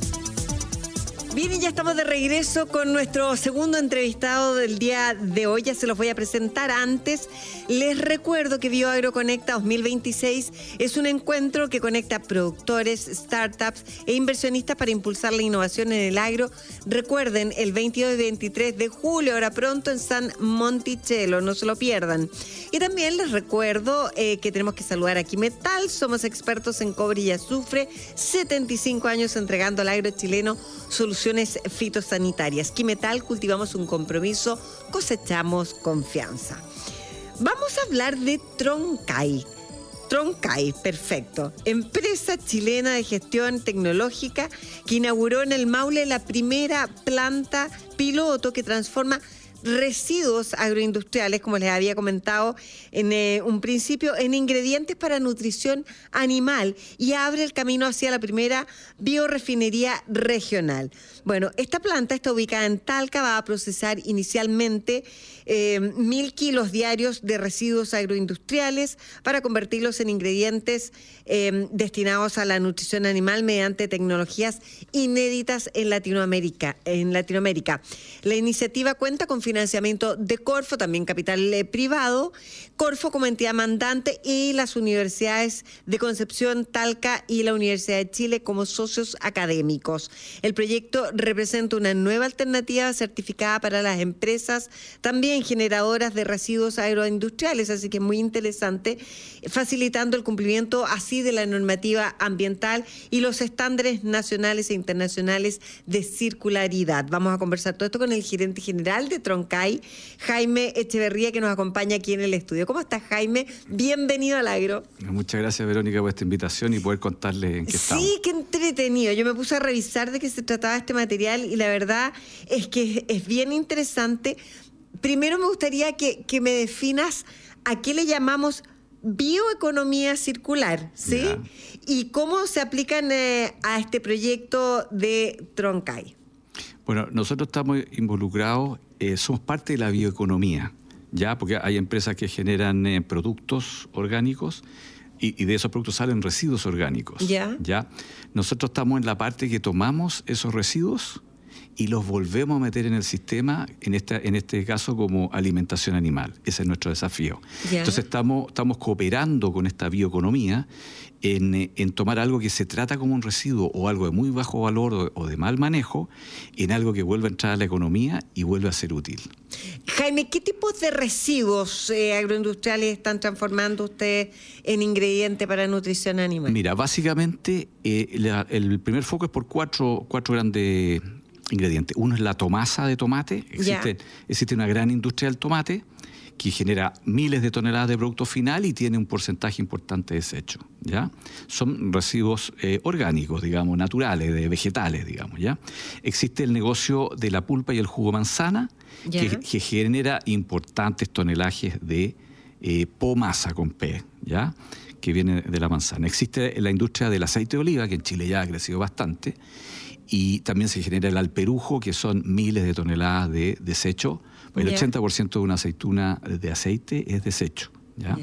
Bien, y ya estamos de regreso con nuestro segundo entrevistado del día de hoy. Ya se los voy a presentar. Antes, les recuerdo que BioAgro Conecta 2026 es un encuentro que conecta productores, startups e inversionistas para impulsar la innovación en el agro. Recuerden, el 22 y 23 de julio, ahora pronto, en San Monticello. No se lo pierdan. Y también les recuerdo que tenemos que saludar a Quimetal. Somos expertos en cobre y azufre. 75 años entregando al agro chileno soluciones fitosanitarias. Quimetal, cultivamos un compromiso, cosechamos confianza. Vamos a hablar de Troncay. Troncay, perfecto. Empresa chilena de gestión tecnológica que inauguró en el Maule la primera planta piloto que transforma residuos agroindustriales, como les había comentado en un principio, en ingredientes para nutrición animal y abre el camino hacia la primera biorefinería regional. Bueno, esta planta está ubicada en Talca, va a procesar inicialmente 1.000 kilos diarios de residuos agroindustriales para convertirlos en ingredientes destinados a la nutrición animal mediante tecnologías inéditas en Latinoamérica. La iniciativa cuenta con financiamiento de Corfo, también capital privado, Corfo como entidad mandante y las universidades de Concepción, Talca y la Universidad de Chile como socios académicos. El proyecto representa una nueva alternativa certificada para las empresas, también generadoras de residuos agroindustriales, así que es muy interesante, facilitando el cumplimiento así de la normativa ambiental y los estándares nacionales e internacionales de circularidad. Vamos a conversar todo esto con el gerente general de Troncay, Jaime Echeverría, que nos acompaña aquí en el estudio. ¿Cómo estás, Jaime? Bienvenido al Agro. Muchas gracias, Verónica, por esta invitación y poder contarle en qué estamos. Sí, qué entretenido. Yo me puse a revisar de qué se trataba este material y la verdad es que es bien interesante. Primero me gustaría que me definas a qué le llamamos bioeconomía circular, ¿sí? Ya. Y cómo se aplican a este proyecto de Troncay. Bueno, nosotros estamos involucrados, somos parte de la bioeconomía, ¿ya? Porque hay empresas que generan productos orgánicos y de esos productos salen residuos orgánicos. ¿Ya? Nosotros estamos en la parte que tomamos esos residuos y los volvemos a meter en el sistema, en este caso como alimentación animal. Ese es nuestro desafío. Entonces estamos cooperando con esta bioeconomía en tomar algo que se trata como un residuo o algo de muy bajo valor o de mal manejo, en algo que vuelva a entrar a la economía y vuelve a ser útil. Jaime, ¿qué tipos de residuos agroindustriales están transformando ustedes en ingrediente para nutrición animal? Mira, básicamente el primer foco es por cuatro grandes ingredientes. Uno es la tomasa de tomate. Existe una gran industria del tomate que genera miles de toneladas de producto final y tiene un porcentaje importante de desecho, ¿ya? Son residuos orgánicos, digamos, naturales, de vegetales, digamos, ¿ya? Existe el negocio de la pulpa y el jugo manzana, que genera importantes tonelajes de pomasa con P, ¿ya? Que viene de la manzana. Existe la industria del aceite de oliva, que en Chile ya ha crecido bastante, y también se genera el alperujo, que son miles de toneladas de desecho. El 80% de una aceituna de aceite es desecho, ¿ya?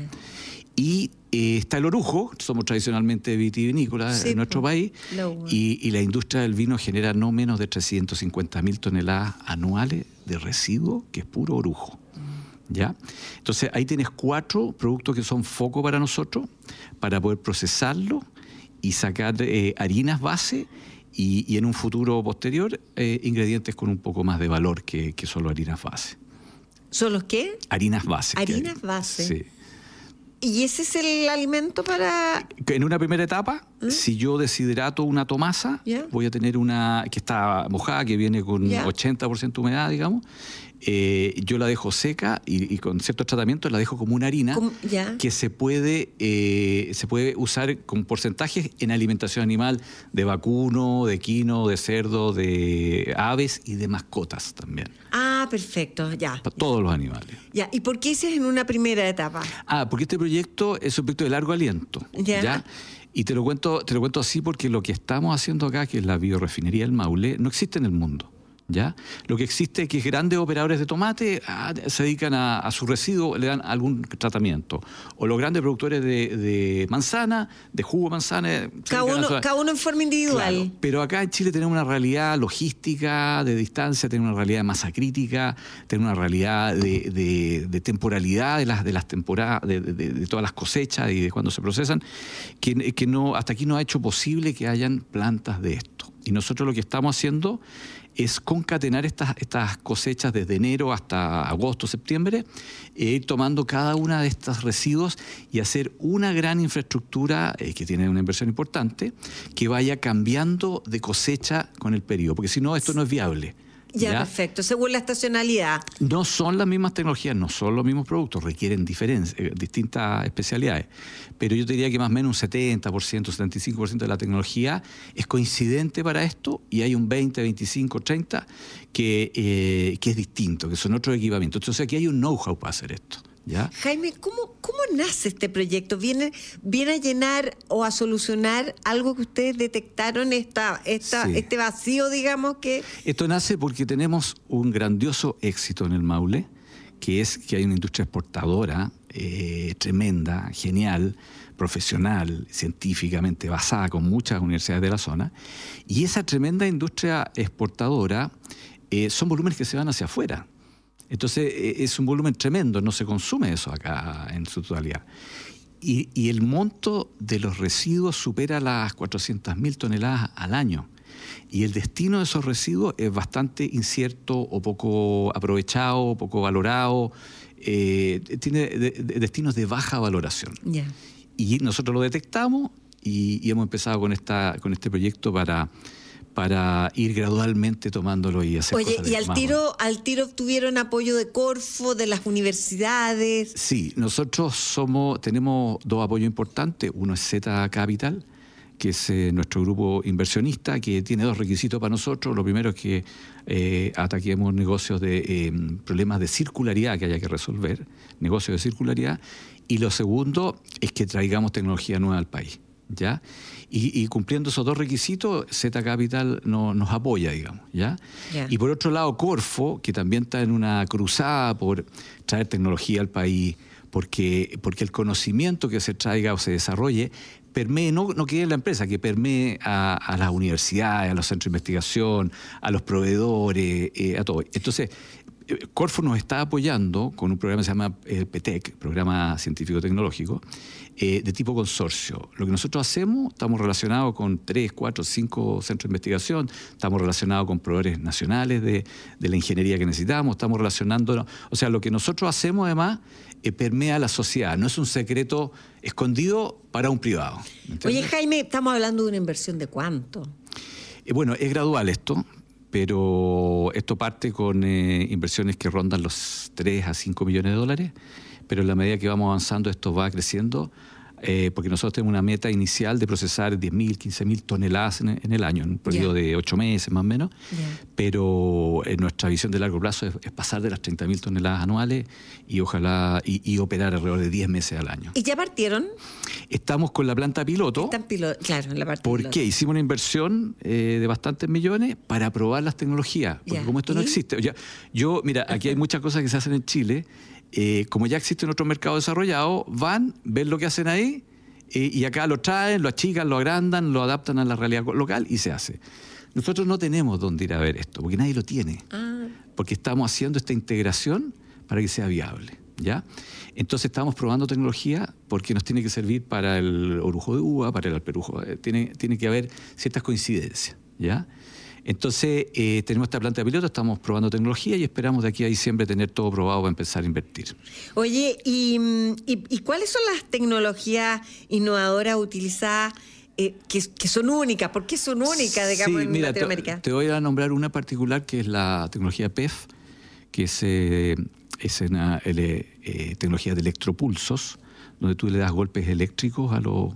Y está el orujo, somos tradicionalmente vitivinícolas en nuestro país, y la industria del vino genera no menos de 350.000 toneladas anuales de residuo que es puro orujo. ¿Ya? Entonces ahí tienes 4 productos que son foco para nosotros, para poder procesarlo y sacar harinas base y en un futuro posterior ingredientes con un poco más de valor que solo harinas base. ¿Son los qué? Harinas base. Harinas base. Sí. ¿Y ese es el alimento para...? En una primera etapa, si yo deshidrato una tomasa, voy a tener una que está mojada, que viene con 80% humedad, digamos. Yo la dejo seca y con ciertos tratamientos la dejo como una harina que se puede usar con porcentajes en alimentación animal de vacuno, de equino, de cerdo, de aves y de mascotas también. Ah, perfecto, ya. Para todos los animales. Ya, ¿y por qué ese es en una primera etapa? Porque este proyecto es un proyecto de largo aliento. ¿Ya? Y te lo cuento así porque lo que estamos haciendo acá, que es la biorefinería del Maule, no existe en el mundo. ¿Ya? Lo que existe es que grandes operadores de tomate se dedican a su residuo, le dan algún tratamiento. O los grandes productores de manzana, de jugo de manzana. Cada uno en forma individual. Claro, pero acá en Chile tenemos una realidad logística, de distancia, tenemos una realidad de masa crítica, tenemos una realidad de temporalidad de las temporadas, de todas las cosechas y de cuando se procesan, que no, hasta aquí no ha hecho posible que hayan plantas de esto. Y nosotros lo que estamos haciendo es concatenar estas cosechas desde enero hasta agosto, septiembre, ir tomando cada una de estos residuos y hacer una gran infraestructura que tiene una inversión importante, que vaya cambiando de cosecha con el periodo, porque si no, esto no es viable. Ya, perfecto. Según la estacionalidad. No son las mismas tecnologías, no son los mismos productos, requieren distintas especialidades. Pero yo te diría que más o menos un 70%, 75% de la tecnología es coincidente para esto y hay un 20, 25, 30 que es distinto, que son otros equipamientos. Entonces aquí hay un know-how para hacer esto. ¿Ya? Jaime, ¿cómo nace este proyecto? ¿Viene a llenar o a solucionar algo que ustedes detectaron, este vacío, digamos? Que esto nace porque tenemos un grandioso éxito en el Maule, que es que hay una industria exportadora tremenda, genial, profesional, científicamente basada, con muchas universidades de la zona. Y esa tremenda industria exportadora son volúmenes que se van hacia afuera. Entonces es un volumen tremendo, no se consume eso acá en su totalidad. Y el monto de los residuos supera las 400.000 toneladas al año. Y el destino de esos residuos es bastante incierto o poco aprovechado, poco valorado. Tiene destinos de baja valoración. Yeah. Y nosotros lo detectamos y hemos empezado con este proyecto para ir gradualmente tomándolo y hacer cosas. Oye, ¿y al tiro obtuvieron apoyo de Corfo, de las universidades? Sí, nosotros tenemos 2 apoyos importantes. Uno es Z Capital, que es nuestro grupo inversionista, que tiene 2 requisitos para nosotros. Lo primero es que ataquemos negocios de problemas de circularidad que haya que resolver, negocios de circularidad. Y lo segundo es que traigamos tecnología nueva al país. ¿Ya? Y cumpliendo esos 2 requisitos, Z Capital nos apoya, digamos, ¿ya? Yeah. Y por otro lado, Corfo, que también está en una cruzada por traer tecnología al país, porque el conocimiento que se traiga o se desarrolle permee, no quede en la empresa, que permee a las universidades, a los centros de investigación, a los proveedores, a todo. Entonces, Corfo nos está apoyando con un programa que se llama PTEC, Programa Científico Tecnológico, de tipo consorcio. Lo que nosotros hacemos, estamos relacionados con 3, 4, 5 centros de investigación, estamos relacionados con proveedores nacionales de la ingeniería que necesitamos, estamos relacionándonos. O sea, lo que nosotros hacemos además permea a la sociedad, no es un secreto escondido para un privado. ¿Entiendes? Oye, Jaime, estamos hablando de una inversión de ¿cuánto? Bueno, es gradual esto, pero esto parte con inversiones que rondan los 3 a 5 millones de dólares, pero en la medida que vamos avanzando esto va creciendo, porque nosotros tenemos una meta inicial de procesar 10.000, 15.000 toneladas en el año, en un periodo de 8 meses más o menos, pero nuestra visión de largo plazo es pasar de las 30.000 toneladas anuales y ojalá y operar alrededor de 10 meses al año. ¿Y ya partieron? Estamos con la planta piloto. Claro, en la parte ¿Por qué? Hicimos una inversión de bastantes millones para probar las tecnologías, porque como esto no existe. Mira, aquí hay muchas cosas que se hacen en Chile. Como ya existen otros mercados desarrollados, van, ven lo que hacen ahí y acá lo traen, lo achican, lo agrandan, lo adaptan a la realidad local y se hace. Nosotros no tenemos dónde ir a ver esto, porque nadie lo tiene. porque estamos haciendo esta integración para que sea viable, ¿ya? Entonces estamos probando tecnología porque nos tiene que servir para el orujo de uva, para el alperujo. Tiene que haber ciertas coincidencias, ¿ya? Entonces tenemos esta planta de piloto, estamos probando tecnología y esperamos de aquí a diciembre tener todo probado para empezar a invertir. Oye, ¿y cuáles son las tecnologías innovadoras utilizadas que son únicas? ¿Por qué son únicas, digamos, en Latinoamérica? Te voy a nombrar una particular que es la tecnología PEF, que es una tecnología de electropulsos, donde tú le das golpes eléctricos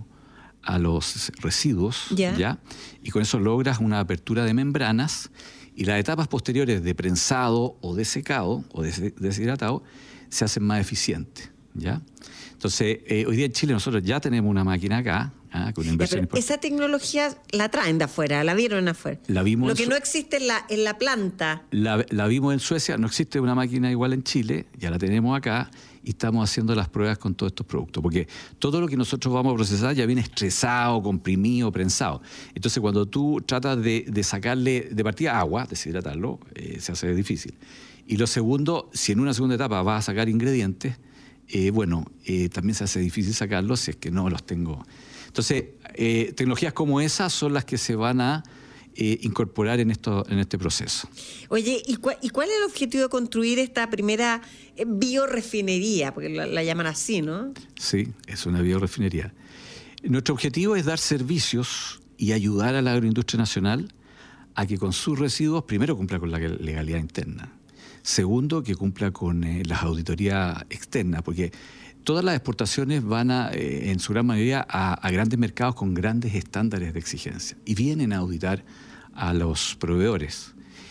a los residuos, ¿ya? Y con eso logras una apertura de membranas y las etapas posteriores de prensado o de secado o deshidratado se hacen más eficientes, ¿ya? Entonces, hoy día en Chile nosotros ya tenemos una máquina acá, con una inversión importante. Esa tecnología la traen de afuera, la vieron afuera. La vimos Lo que no existe en la planta. La vimos en Suecia, no existe una máquina igual en Chile, ya la tenemos acá y estamos haciendo las pruebas con todos estos productos, porque todo lo que nosotros vamos a procesar ya viene estresado, comprimido, prensado. Entonces, cuando tú tratas de sacarle de partida agua, deshidratarlo, se hace difícil. Y lo segundo, si en una segunda etapa vas a sacar ingredientes, también se hace difícil sacarlos si es que no los tengo. Entonces, tecnologías como esas son las que se van a incorporar en este proceso. Oye, ¿y cuál es el objetivo de construir esta primera biorefinería? Porque la llaman así, ¿no? Sí, es una biorefinería. Nuestro objetivo es dar servicios y ayudar a la agroindustria nacional a que con sus residuos, primero, cumpla con la legalidad interna. Segundo, que cumpla con las auditorías externas, porque todas las exportaciones van en su gran mayoría a grandes mercados con grandes estándares de exigencia y vienen a auditar a los proveedores.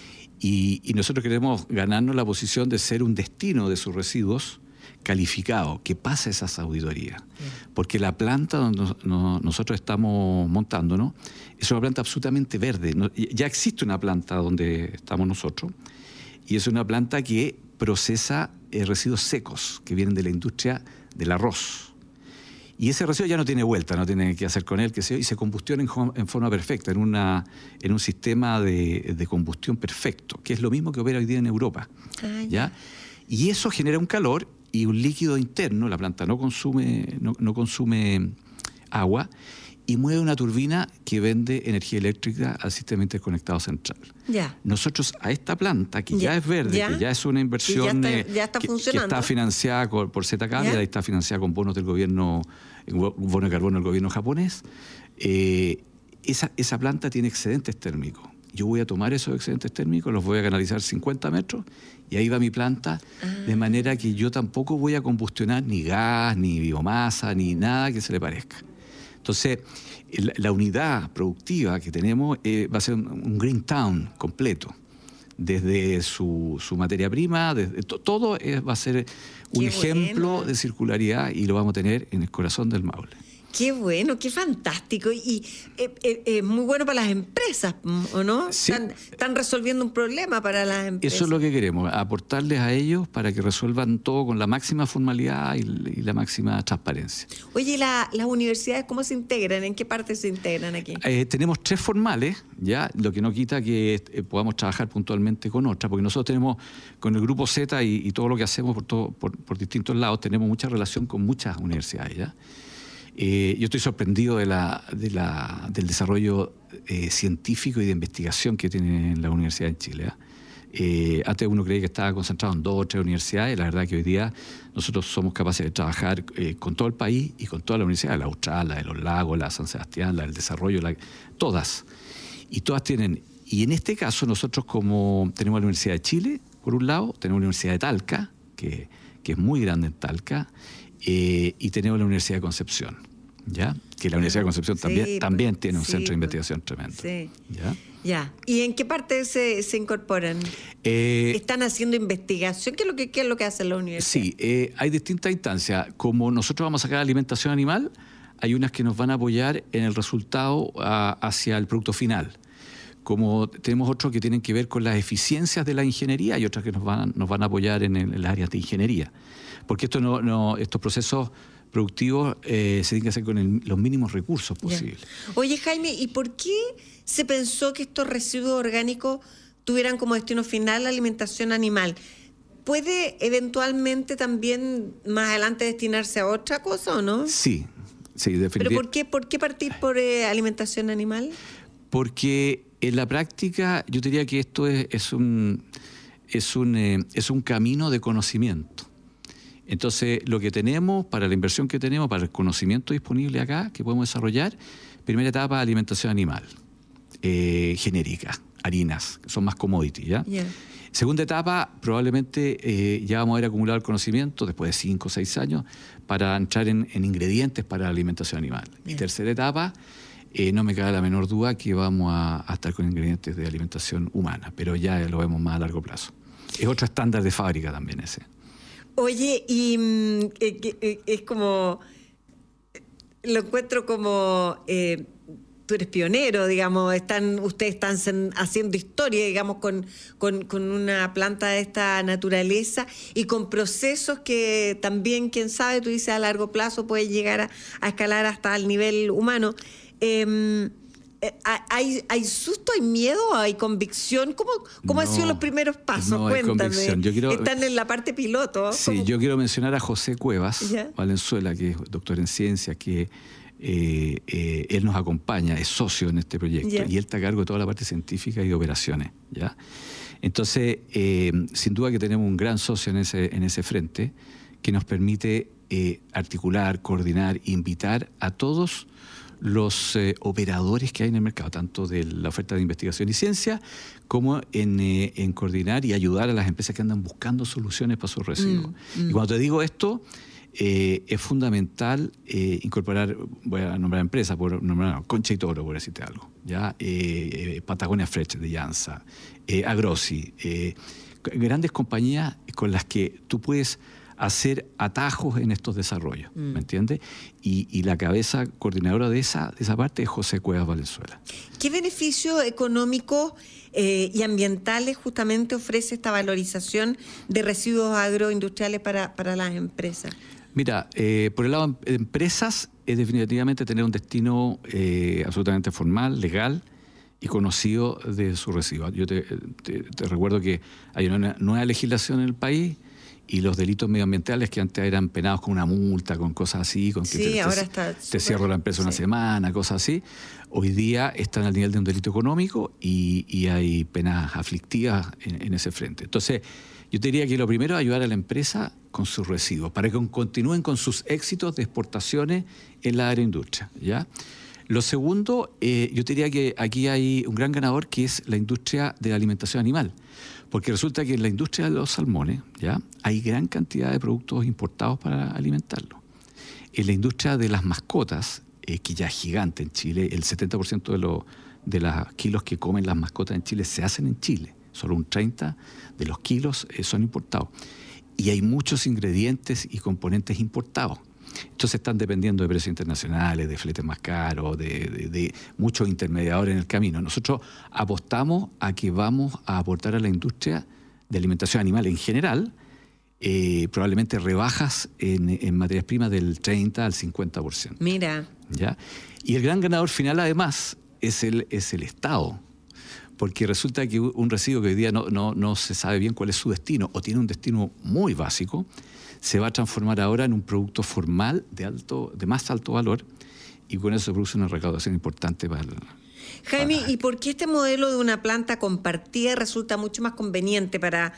Y nosotros queremos ganarnos la posición de ser un destino de sus residuos calificado, que pase esas auditorías. Porque la planta donde nosotros estamos montándonos es una planta absolutamente verde. Ya existe una planta donde estamos nosotros y es una planta que procesa residuos secos que vienen de la industria del arroz. Y ese residuo ya no tiene vuelta, no tiene que hacer con él, y se combustiona en forma perfecta, en un sistema de combustión perfecto, que es lo mismo que opera hoy día en Europa. ¿Ya? Y eso genera un calor y un líquido interno, la planta no consume agua, y mueve una turbina que vende energía eléctrica al sistema interconectado central. Ya. Nosotros a esta planta, que ya es verde, que ya es una inversión que está que funcionando, está financiada por ZK, y está financiada con bonos del gobierno, bono de carbono del gobierno japonés, esa planta tiene excedentes térmicos. Yo voy a tomar esos excedentes térmicos, los voy a canalizar 50 metros y ahí va mi planta, de manera que yo tampoco voy a combustionar ni gas, ni biomasa, ni nada que se le parezca. Entonces, la unidad productiva que tenemos va a ser un green town completo, desde su materia prima, todo va a ser un ejemplo de circularidad y lo vamos a tener en el corazón del Maule. Qué bueno, qué fantástico. Y muy bueno para las empresas, ¿o no? Sí. Están resolviendo un problema para las empresas. Eso es lo que queremos, aportarles a ellos para que resuelvan todo con la máxima formalidad y la máxima transparencia. Oye, ¿las universidades cómo se integran? ¿En qué parte se integran aquí? Tenemos 3 formales, ya, lo que no quita que podamos trabajar puntualmente con otras, porque nosotros tenemos, con el Grupo Z y todo lo que hacemos por distintos lados, tenemos mucha relación con muchas universidades, ¿ya? Yo estoy sorprendido del desarrollo científico y de investigación que tiene la Universidad de Chile. Antes uno creía que estaba concentrado en 2 o 3 universidades, y la verdad que hoy día nosotros somos capaces de trabajar con todo el país y con todas las universidades, la Austral, la de Los Lagos, la San Sebastián, la del Desarrollo, todas. Y todas tienen, y en este caso nosotros como tenemos la Universidad de Chile, por un lado, tenemos la Universidad de Talca, que es muy grande en Talca, y tenemos la Universidad de Concepción, ¿ya? Que la Universidad de Concepción también tiene un centro de investigación tremendo. Sí. ¿Ya? ¿Y en qué parte se incorporan? ¿Están haciendo investigación? ¿Qué es lo que hace la universidad? Sí, hay distintas instancias. Como nosotros vamos a sacar alimentación animal, hay unas que nos van a apoyar en el resultado hacia el producto final. Como tenemos otros que tienen que ver con las eficiencias de la ingeniería y otras que nos van a apoyar en el área de ingeniería. Porque estos procesos productivos se tienen que hacer con los mínimos recursos posibles. Oye, Jaime, ¿y por qué se pensó que estos residuos orgánicos tuvieran como destino final la alimentación animal, ¿puede eventualmente también más adelante destinarse a otra cosa o no? Sí, definitivamente. ¿Pero por qué partir por alimentación animal? Porque en la práctica yo diría que esto es un camino de conocimiento. Entonces, lo que tenemos, para la inversión que tenemos, para el conocimiento disponible acá, que podemos desarrollar, primera etapa, alimentación animal, genérica, harinas, que son más commodity, ¿ya? Yeah. Segunda etapa, probablemente ya vamos a haber acumulado el conocimiento, después de 5 o 6 años, para entrar en ingredientes para la alimentación animal. Yeah. Y tercera etapa, no me cabe la menor duda que vamos a estar con ingredientes de alimentación humana, pero ya lo vemos más a largo plazo. Es otro estándar de fábrica también ese. Oye, y es como, lo encuentro como, tú eres pionero, digamos, ustedes están haciendo historia, digamos, con una planta de esta naturaleza y con procesos que también, quién sabe, tú dices a largo plazo puede llegar a escalar hasta el nivel humano. ¿Hay susto, hay miedo, hay convicción? ¿Cómo han sido los primeros pasos? No, Cuéntame. Están en la parte piloto. Sí, yo quiero mencionar a José Cuevas, ¿Ya? Valenzuela, que es doctor en ciencias, que él nos acompaña, es socio en este proyecto, ¿Ya? y él está a cargo de toda la parte científica y de operaciones, ¿ya? Entonces, sin duda que tenemos un gran socio en ese frente que nos permite articular, coordinar, invitar a todos los operadores que hay en el mercado, tanto de la oferta de investigación y ciencia, como en coordinar y ayudar a las empresas que andan buscando soluciones para sus residuos. Y cuando te digo esto, es fundamental incorporar, voy a nombrar empresas, Concha y Toro, por decirte algo, ¿ya? Patagonia Fresh de Llanza, Agrosi, grandes compañías con las que tú puedes hacer atajos en estos desarrollos, ¿me entiendes? Y la cabeza coordinadora de esa parte es José Cuevas Valenzuela. ¿Qué beneficios económicos y ambientales justamente ofrece esta valorización de residuos agroindustriales para las empresas? Mira, por el lado de empresas es definitivamente tener un destino absolutamente formal, legal y conocido de su residuo. Yo te recuerdo que hay una nueva legislación en el país y los delitos medioambientales que antes eran penados con una multa, con cosas así, con que te cierro la empresa una semana, cosas así, hoy día están al nivel de un delito económico y hay penas aflictivas en ese frente. Entonces, yo te diría que lo primero es ayudar a la empresa con sus residuos, para que continúen con sus éxitos de exportaciones en la agroindustria, ¿ya? Lo segundo, yo te diría que aquí hay un gran ganador que es la industria de la alimentación animal. Porque resulta que en la industria de los salmones, ¿ya?, hay gran cantidad de productos importados para alimentarlos. En la industria de las mascotas, que ya es gigante en Chile, el 70% de los kilos que comen las mascotas en Chile se hacen en Chile. Solo un 30% de los kilos son importados. Y hay muchos ingredientes y componentes importados. Entonces están dependiendo de precios internacionales, de fletes más caros, de muchos intermediadores en el camino. Nosotros apostamos a que vamos a aportar a la industria de alimentación animal en general, probablemente rebajas en materias primas del 30 al 50%. Mira. ¿Ya? Y el gran ganador final, además, es el Estado. Porque resulta que un residuo que hoy día no se sabe bien cuál es su destino, o tiene un destino muy básico, se va a transformar ahora en un producto formal de más alto valor, y con eso se produce una recaudación importante para Jaime, ¿y por qué este modelo de una planta compartida resulta mucho más conveniente para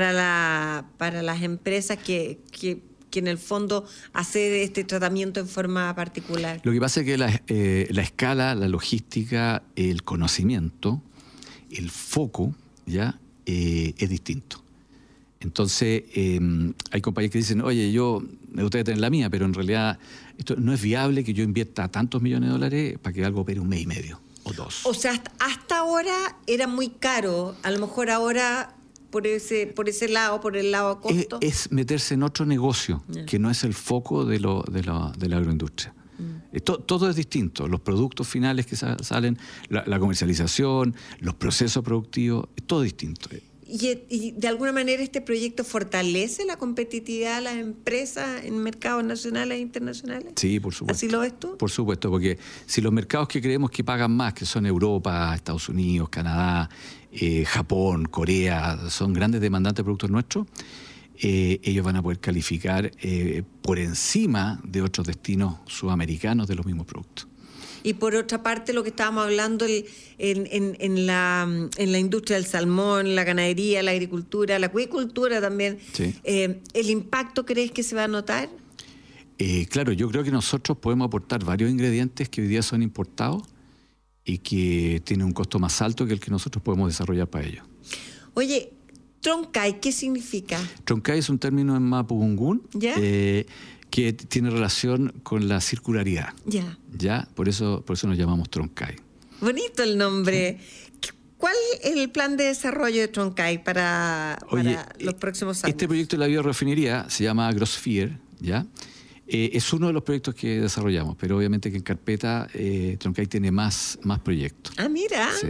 las empresas que en el fondo hacer este tratamiento en forma particular? Lo que pasa es que la escala, la logística, el conocimiento, el foco, ¿ya?, es distinto. Entonces, hay compañías que dicen, oye, me gustaría tener la mía, pero en realidad esto no es viable que yo invierta tantos millones de dólares para que algo opere 1 mes y medio o 2. O sea, hasta ahora era muy caro. A lo mejor ahora, por ese lado, por el lado costo. Es meterse en otro negocio, que no es el foco de la agroindustria. Todo es distinto. Los productos finales que salen, la comercialización, los procesos productivos, es todo distinto. y de alguna manera este proyecto fortalece la competitividad de las empresas en mercados nacionales e internacionales. Sí, por supuesto. ¿Así lo ves tú? Por supuesto, porque si los mercados que creemos que pagan más, que son Europa, Estados Unidos, Canadá, Japón, Corea, son grandes demandantes de productos nuestros, ellos van a poder calificar por encima de otros destinos sudamericanos de los mismos productos. Y por otra parte, lo que estábamos hablando en la industria del salmón, la ganadería, la agricultura, la acuicultura también, Sí. ¿El impacto crees que se va a notar? Claro, yo creo que nosotros podemos aportar varios ingredientes que hoy día son importados y que tienen un costo más alto que el que nosotros podemos desarrollar para ellos. Oye, Troncay, ¿qué significa? Troncay es un término en mapudungún ¿Ya? Que tiene relación con la circularidad. Ya. Por eso nos llamamos Troncay. Bonito el nombre. ¿Cuál es el plan de desarrollo de Troncay para los próximos años? Este proyecto de la biorefinería se llama AgroSphere, ¿ya? Es uno de los proyectos que desarrollamos, pero obviamente que en carpeta Troncay tiene más proyectos. Ah, mira. Sí.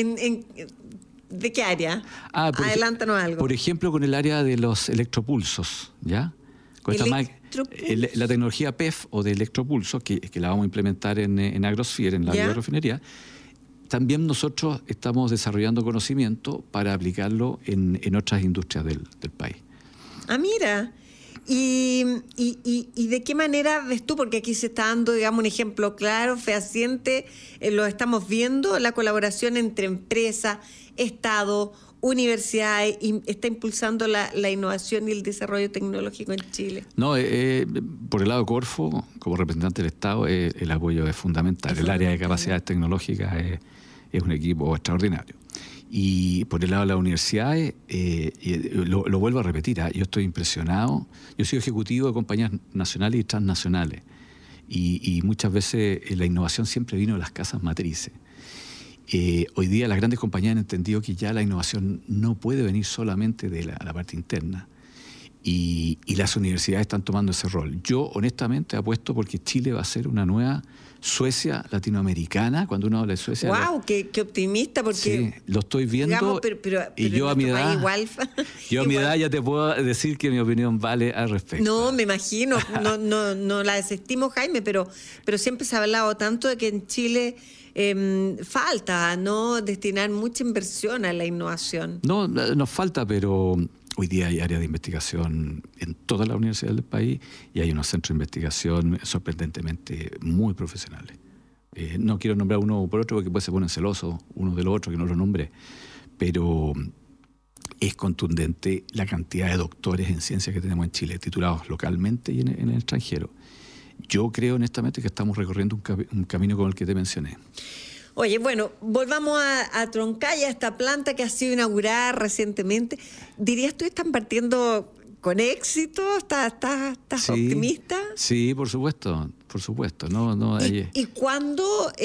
¿De qué área? Adelántanos algo. Por ejemplo, con el área de los electropulsos, ¿ya? Con la tecnología PEF o de electropulso, que la vamos a implementar en AgroSphere, en la biorefinería. También nosotros estamos desarrollando conocimiento para aplicarlo en otras industrias del país. Ah, mira. ¿Y de qué manera ves tú? Porque aquí se está dando, digamos, un ejemplo claro, fehaciente, lo estamos viendo, la colaboración entre empresas, Estado, universidades, está impulsando la innovación y el desarrollo tecnológico en Chile. No, por el lado de Corfo, como representante del Estado, el apoyo es fundamental. El área de capacidades tecnológicas es un equipo extraordinario. Y por el lado de las universidades, lo vuelvo a repetir, yo estoy impresionado. Yo soy ejecutivo de compañías nacionales y transnacionales. Y muchas veces la innovación siempre vino de las casas matrices. Hoy día las grandes compañías han entendido que ya la innovación no puede venir solamente de la parte interna. Y las universidades están tomando ese rol. Yo, honestamente, apuesto porque Chile va a ser una nueva Suecia latinoamericana. Cuando uno habla de Suecia... ¡Wow! Qué optimista, porque... Sí, lo estoy viendo. Digamos, pero y yo a mi edad... Yo a mi edad ya te puedo decir que mi opinión vale al respecto. No, me imagino. No la desestimo, Jaime, pero siempre se ha hablado tanto de que en Chile... falta, ¿no?, destinar mucha inversión a la innovación. No, nos falta, pero hoy día hay áreas de investigación en todas las universidades del país y hay unos centros de investigación sorprendentemente muy profesionales. No quiero nombrar uno por otro porque después se ponen celosos uno de los otros que no lo nombre, pero es contundente la cantidad de doctores en ciencias que tenemos en Chile, titulados localmente y en el extranjero. Yo creo honestamente que estamos recorriendo un camino como el que te mencioné. Oye, bueno, volvamos a Troncay, a esta planta que ha sido inaugurada recientemente. ¿Dirías tú que están partiendo con éxito? ¿Estás optimista? Sí, por supuesto. ¿Y cuándo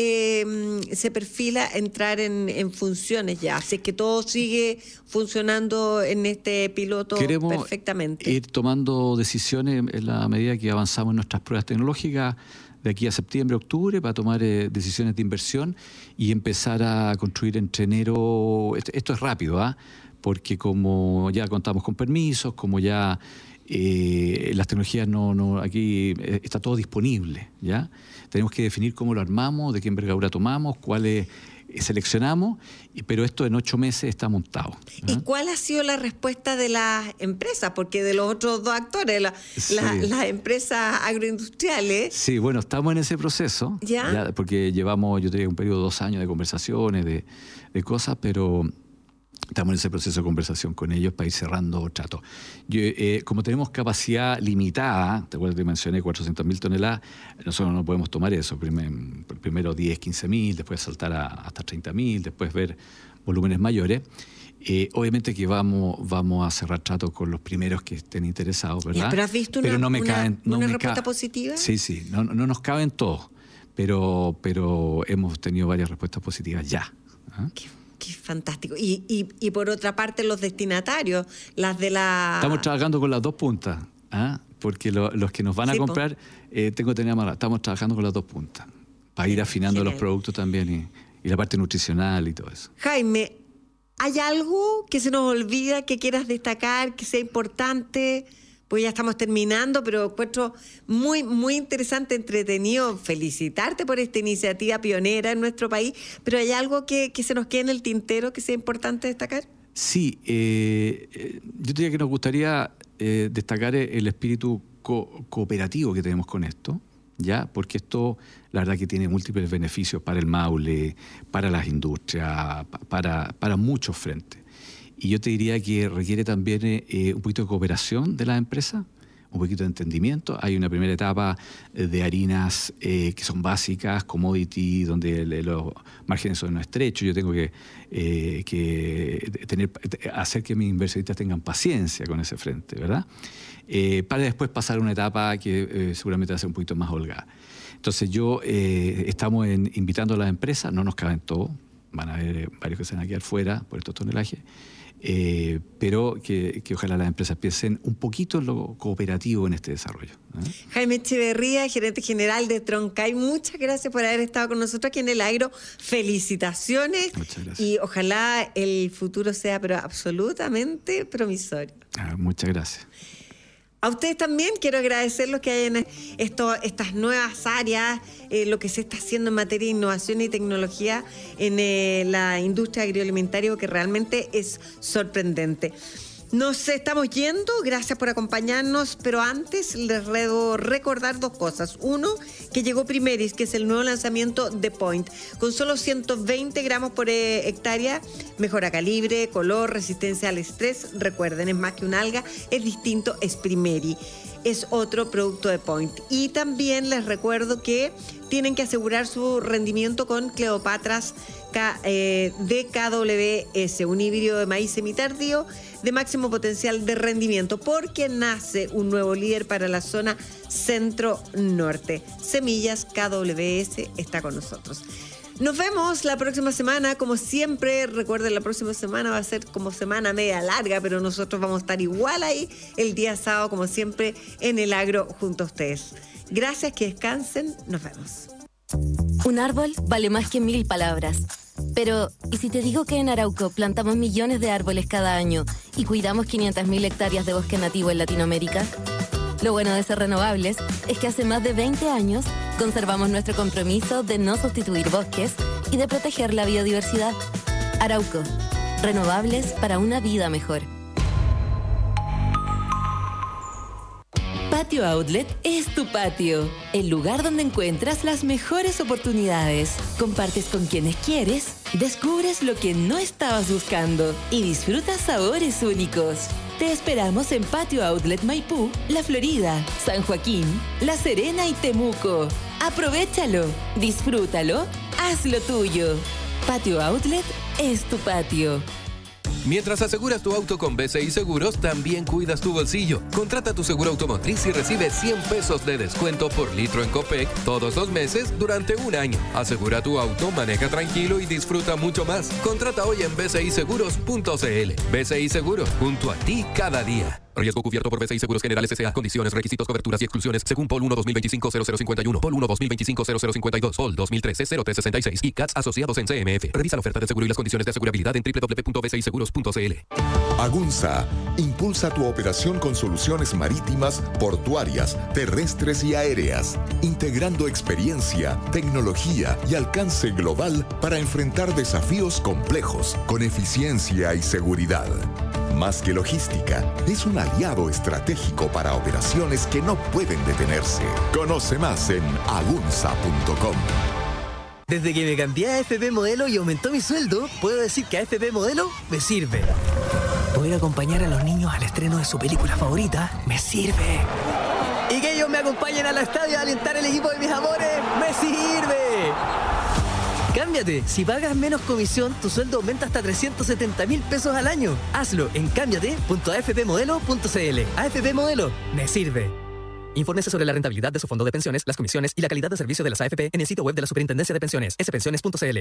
se perfila entrar en funciones ya? Si es que todo sigue funcionando en este piloto perfectamente. Queremos ir tomando decisiones en la medida que avanzamos en nuestras pruebas tecnológicas de aquí a septiembre, octubre, para tomar decisiones de inversión y empezar a construir entre enero. Esto es rápido, porque como ya contamos con permisos, como ya las tecnologías aquí está todo disponible, ¿ya? Tenemos que definir cómo lo armamos, de qué envergadura tomamos, cuáles seleccionamos, pero esto en 8 meses está montado. ¿Y cuál ha sido la respuesta de las empresas? Porque de los otros dos actores, las empresas agroindustriales... Sí, bueno, estamos en ese proceso, ¿ya? Porque llevamos, yo diría, un periodo de 2 años de conversaciones, de cosas, pero... Estamos en ese proceso de conversación con ellos para ir cerrando tratos. Como tenemos capacidad limitada, te acuerdas que mencioné 400.000 toneladas, nosotros no podemos tomar eso. Primero 10, 15.000, después saltar hasta 30.000, después ver volúmenes mayores. Obviamente que vamos a cerrar tratos con los primeros que estén interesados, ¿verdad? ¿Pero has visto una respuesta positiva? Sí, no nos caben todos, pero hemos tenido varias respuestas positivas ya. Qué fantástico. Y por otra parte, los destinatarios, las de la... Estamos trabajando con las dos puntas, porque los que nos van a comprar, estamos trabajando con las dos puntas, para ir afinando los productos también y la parte nutricional y todo eso. Jaime, ¿Hay algo que se nos olvida, que quieras destacar, que sea importante? Pues ya estamos terminando, pero encuentro muy, muy interesante, entretenido. Felicitarte por esta iniciativa pionera en nuestro país, pero ¿hay algo que se nos quede en el tintero que sea importante destacar? Sí, yo diría que nos gustaría destacar el espíritu cooperativo que tenemos con esto, ¿ya? Porque esto, la verdad, que tiene múltiples beneficios para el Maule, para las industrias, para muchos frentes. Y yo te diría que requiere también un poquito de cooperación de las empresas, un poquito de entendimiento. Hay una primera etapa de harinas que son básicas, commodity, donde los márgenes son estrechos. Yo tengo que hacer que mis inversionistas tengan paciencia con ese frente, ¿verdad? Para después pasar a una etapa que seguramente va a ser un poquito más holgada. Entonces estamos invitando a las empresas, no nos caben todos, van a haber varios que se van a quedar fuera por estos tonelajes, pero que ojalá las empresas piensen un poquito en lo cooperativo en este desarrollo. Jaime Echeverría, gerente general de Troncay, muchas gracias por haber estado con nosotros aquí en El Agro. Felicitaciones. Muchas gracias. Y ojalá el futuro sea pero absolutamente promisorio. Muchas gracias. A ustedes también quiero agradecerlos que hayan estas nuevas áreas, lo que se está haciendo en materia de innovación y tecnología en la industria agroalimentaria, que realmente es sorprendente. Nos estamos yendo, gracias por acompañarnos, pero antes les debo recordar dos cosas. Uno, que llegó Primeris, que es el nuevo lanzamiento de Point, con solo 120 gramos por hectárea, mejora calibre, color, resistencia al estrés. Recuerden, es más que un alga, es distinto, es Primeri. Es otro producto de Point. Y también les recuerdo que tienen que asegurar su rendimiento con Cleopatras DKWS, un híbrido de maíz semitardío de máximo potencial de rendimiento, porque nace un nuevo líder para la zona centro-norte. Semillas KWS está con nosotros. Nos vemos la próxima semana, como siempre. Recuerden, la próxima semana va a ser como semana media larga, pero nosotros vamos a estar igual ahí el día sábado, como siempre, en El Agro junto a ustedes. Gracias, que descansen. Nos vemos. Un árbol vale más que 1000 palabras. Pero, ¿y si te digo que en Arauco plantamos millones de árboles cada año y cuidamos 500.000 hectáreas de bosque nativo en Latinoamérica? Lo bueno de ser renovables es que hace más de 20 años conservamos nuestro compromiso de no sustituir bosques y de proteger la biodiversidad. Arauco, renovables para una vida mejor. Patio Outlet es tu patio, el lugar donde encuentras las mejores oportunidades. Compartes con quienes quieres, descubres lo que no estabas buscando y disfrutas sabores únicos. Te esperamos en Patio Outlet Maipú, La Florida, San Joaquín, La Serena y Temuco. Aprovechalo, disfrútalo, hazlo tuyo. Patio Outlet es tu patio. Mientras aseguras tu auto con BCI Seguros, también cuidas tu bolsillo. Contrata tu seguro automotriz y recibe 100 pesos de descuento por litro en Copec todos los meses durante un año. Asegura tu auto, maneja tranquilo y disfruta mucho más. Contrata hoy en bciseguros.cl. BCI Seguros, junto a ti cada día. Riesgo cubierto por BCI Seguros Generales S.A. Condiciones, requisitos, coberturas y exclusiones según POL 1 2025-0051, POL 1 2025-0052, POL 2013-0366 y CATS asociados en CMF. Revisa la oferta de seguro y las condiciones de asegurabilidad en www.bciseguros.cl. Agunza impulsa tu operación con soluciones marítimas, portuarias, terrestres y aéreas, integrando experiencia, tecnología y alcance global para enfrentar desafíos complejos con eficiencia y seguridad. Más que logística, es un aliado estratégico para operaciones que no pueden detenerse. Conoce más en agunza.com. Desde que me cambié a AFP Modelo y aumentó mi sueldo, puedo decir que AFP Modelo me sirve. Poder acompañar a los niños al estreno de su película favorita me sirve. Y que ellos me acompañen al estadio a alentar el equipo de mis amores me sirve. Cámbiate. Si pagas menos comisión, tu sueldo aumenta hasta 370.000 pesos al año. Hazlo en cámbiate.afpmodelo.cl. AFP Modelo me sirve. Infórmese sobre la rentabilidad de su fondo de pensiones, las comisiones y la calidad de servicio de las AFP en el sitio web de la Superintendencia de Pensiones, spensiones.cl.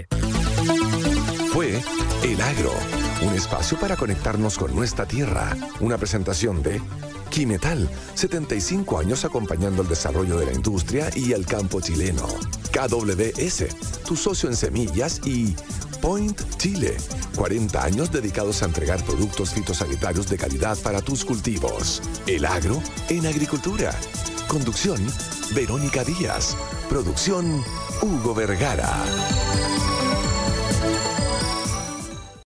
Fue El Agro, un espacio para conectarnos con nuestra tierra. Una presentación de Quimetal, 75 años acompañando el desarrollo de la industria y el campo chileno. KWS, tu socio en semillas, y Point Chile. 40 años dedicados a entregar productos fitosanitarios de calidad para tus cultivos. El agro en agricultura. Conducción, Verónica Díaz. Producción, Hugo Vergara.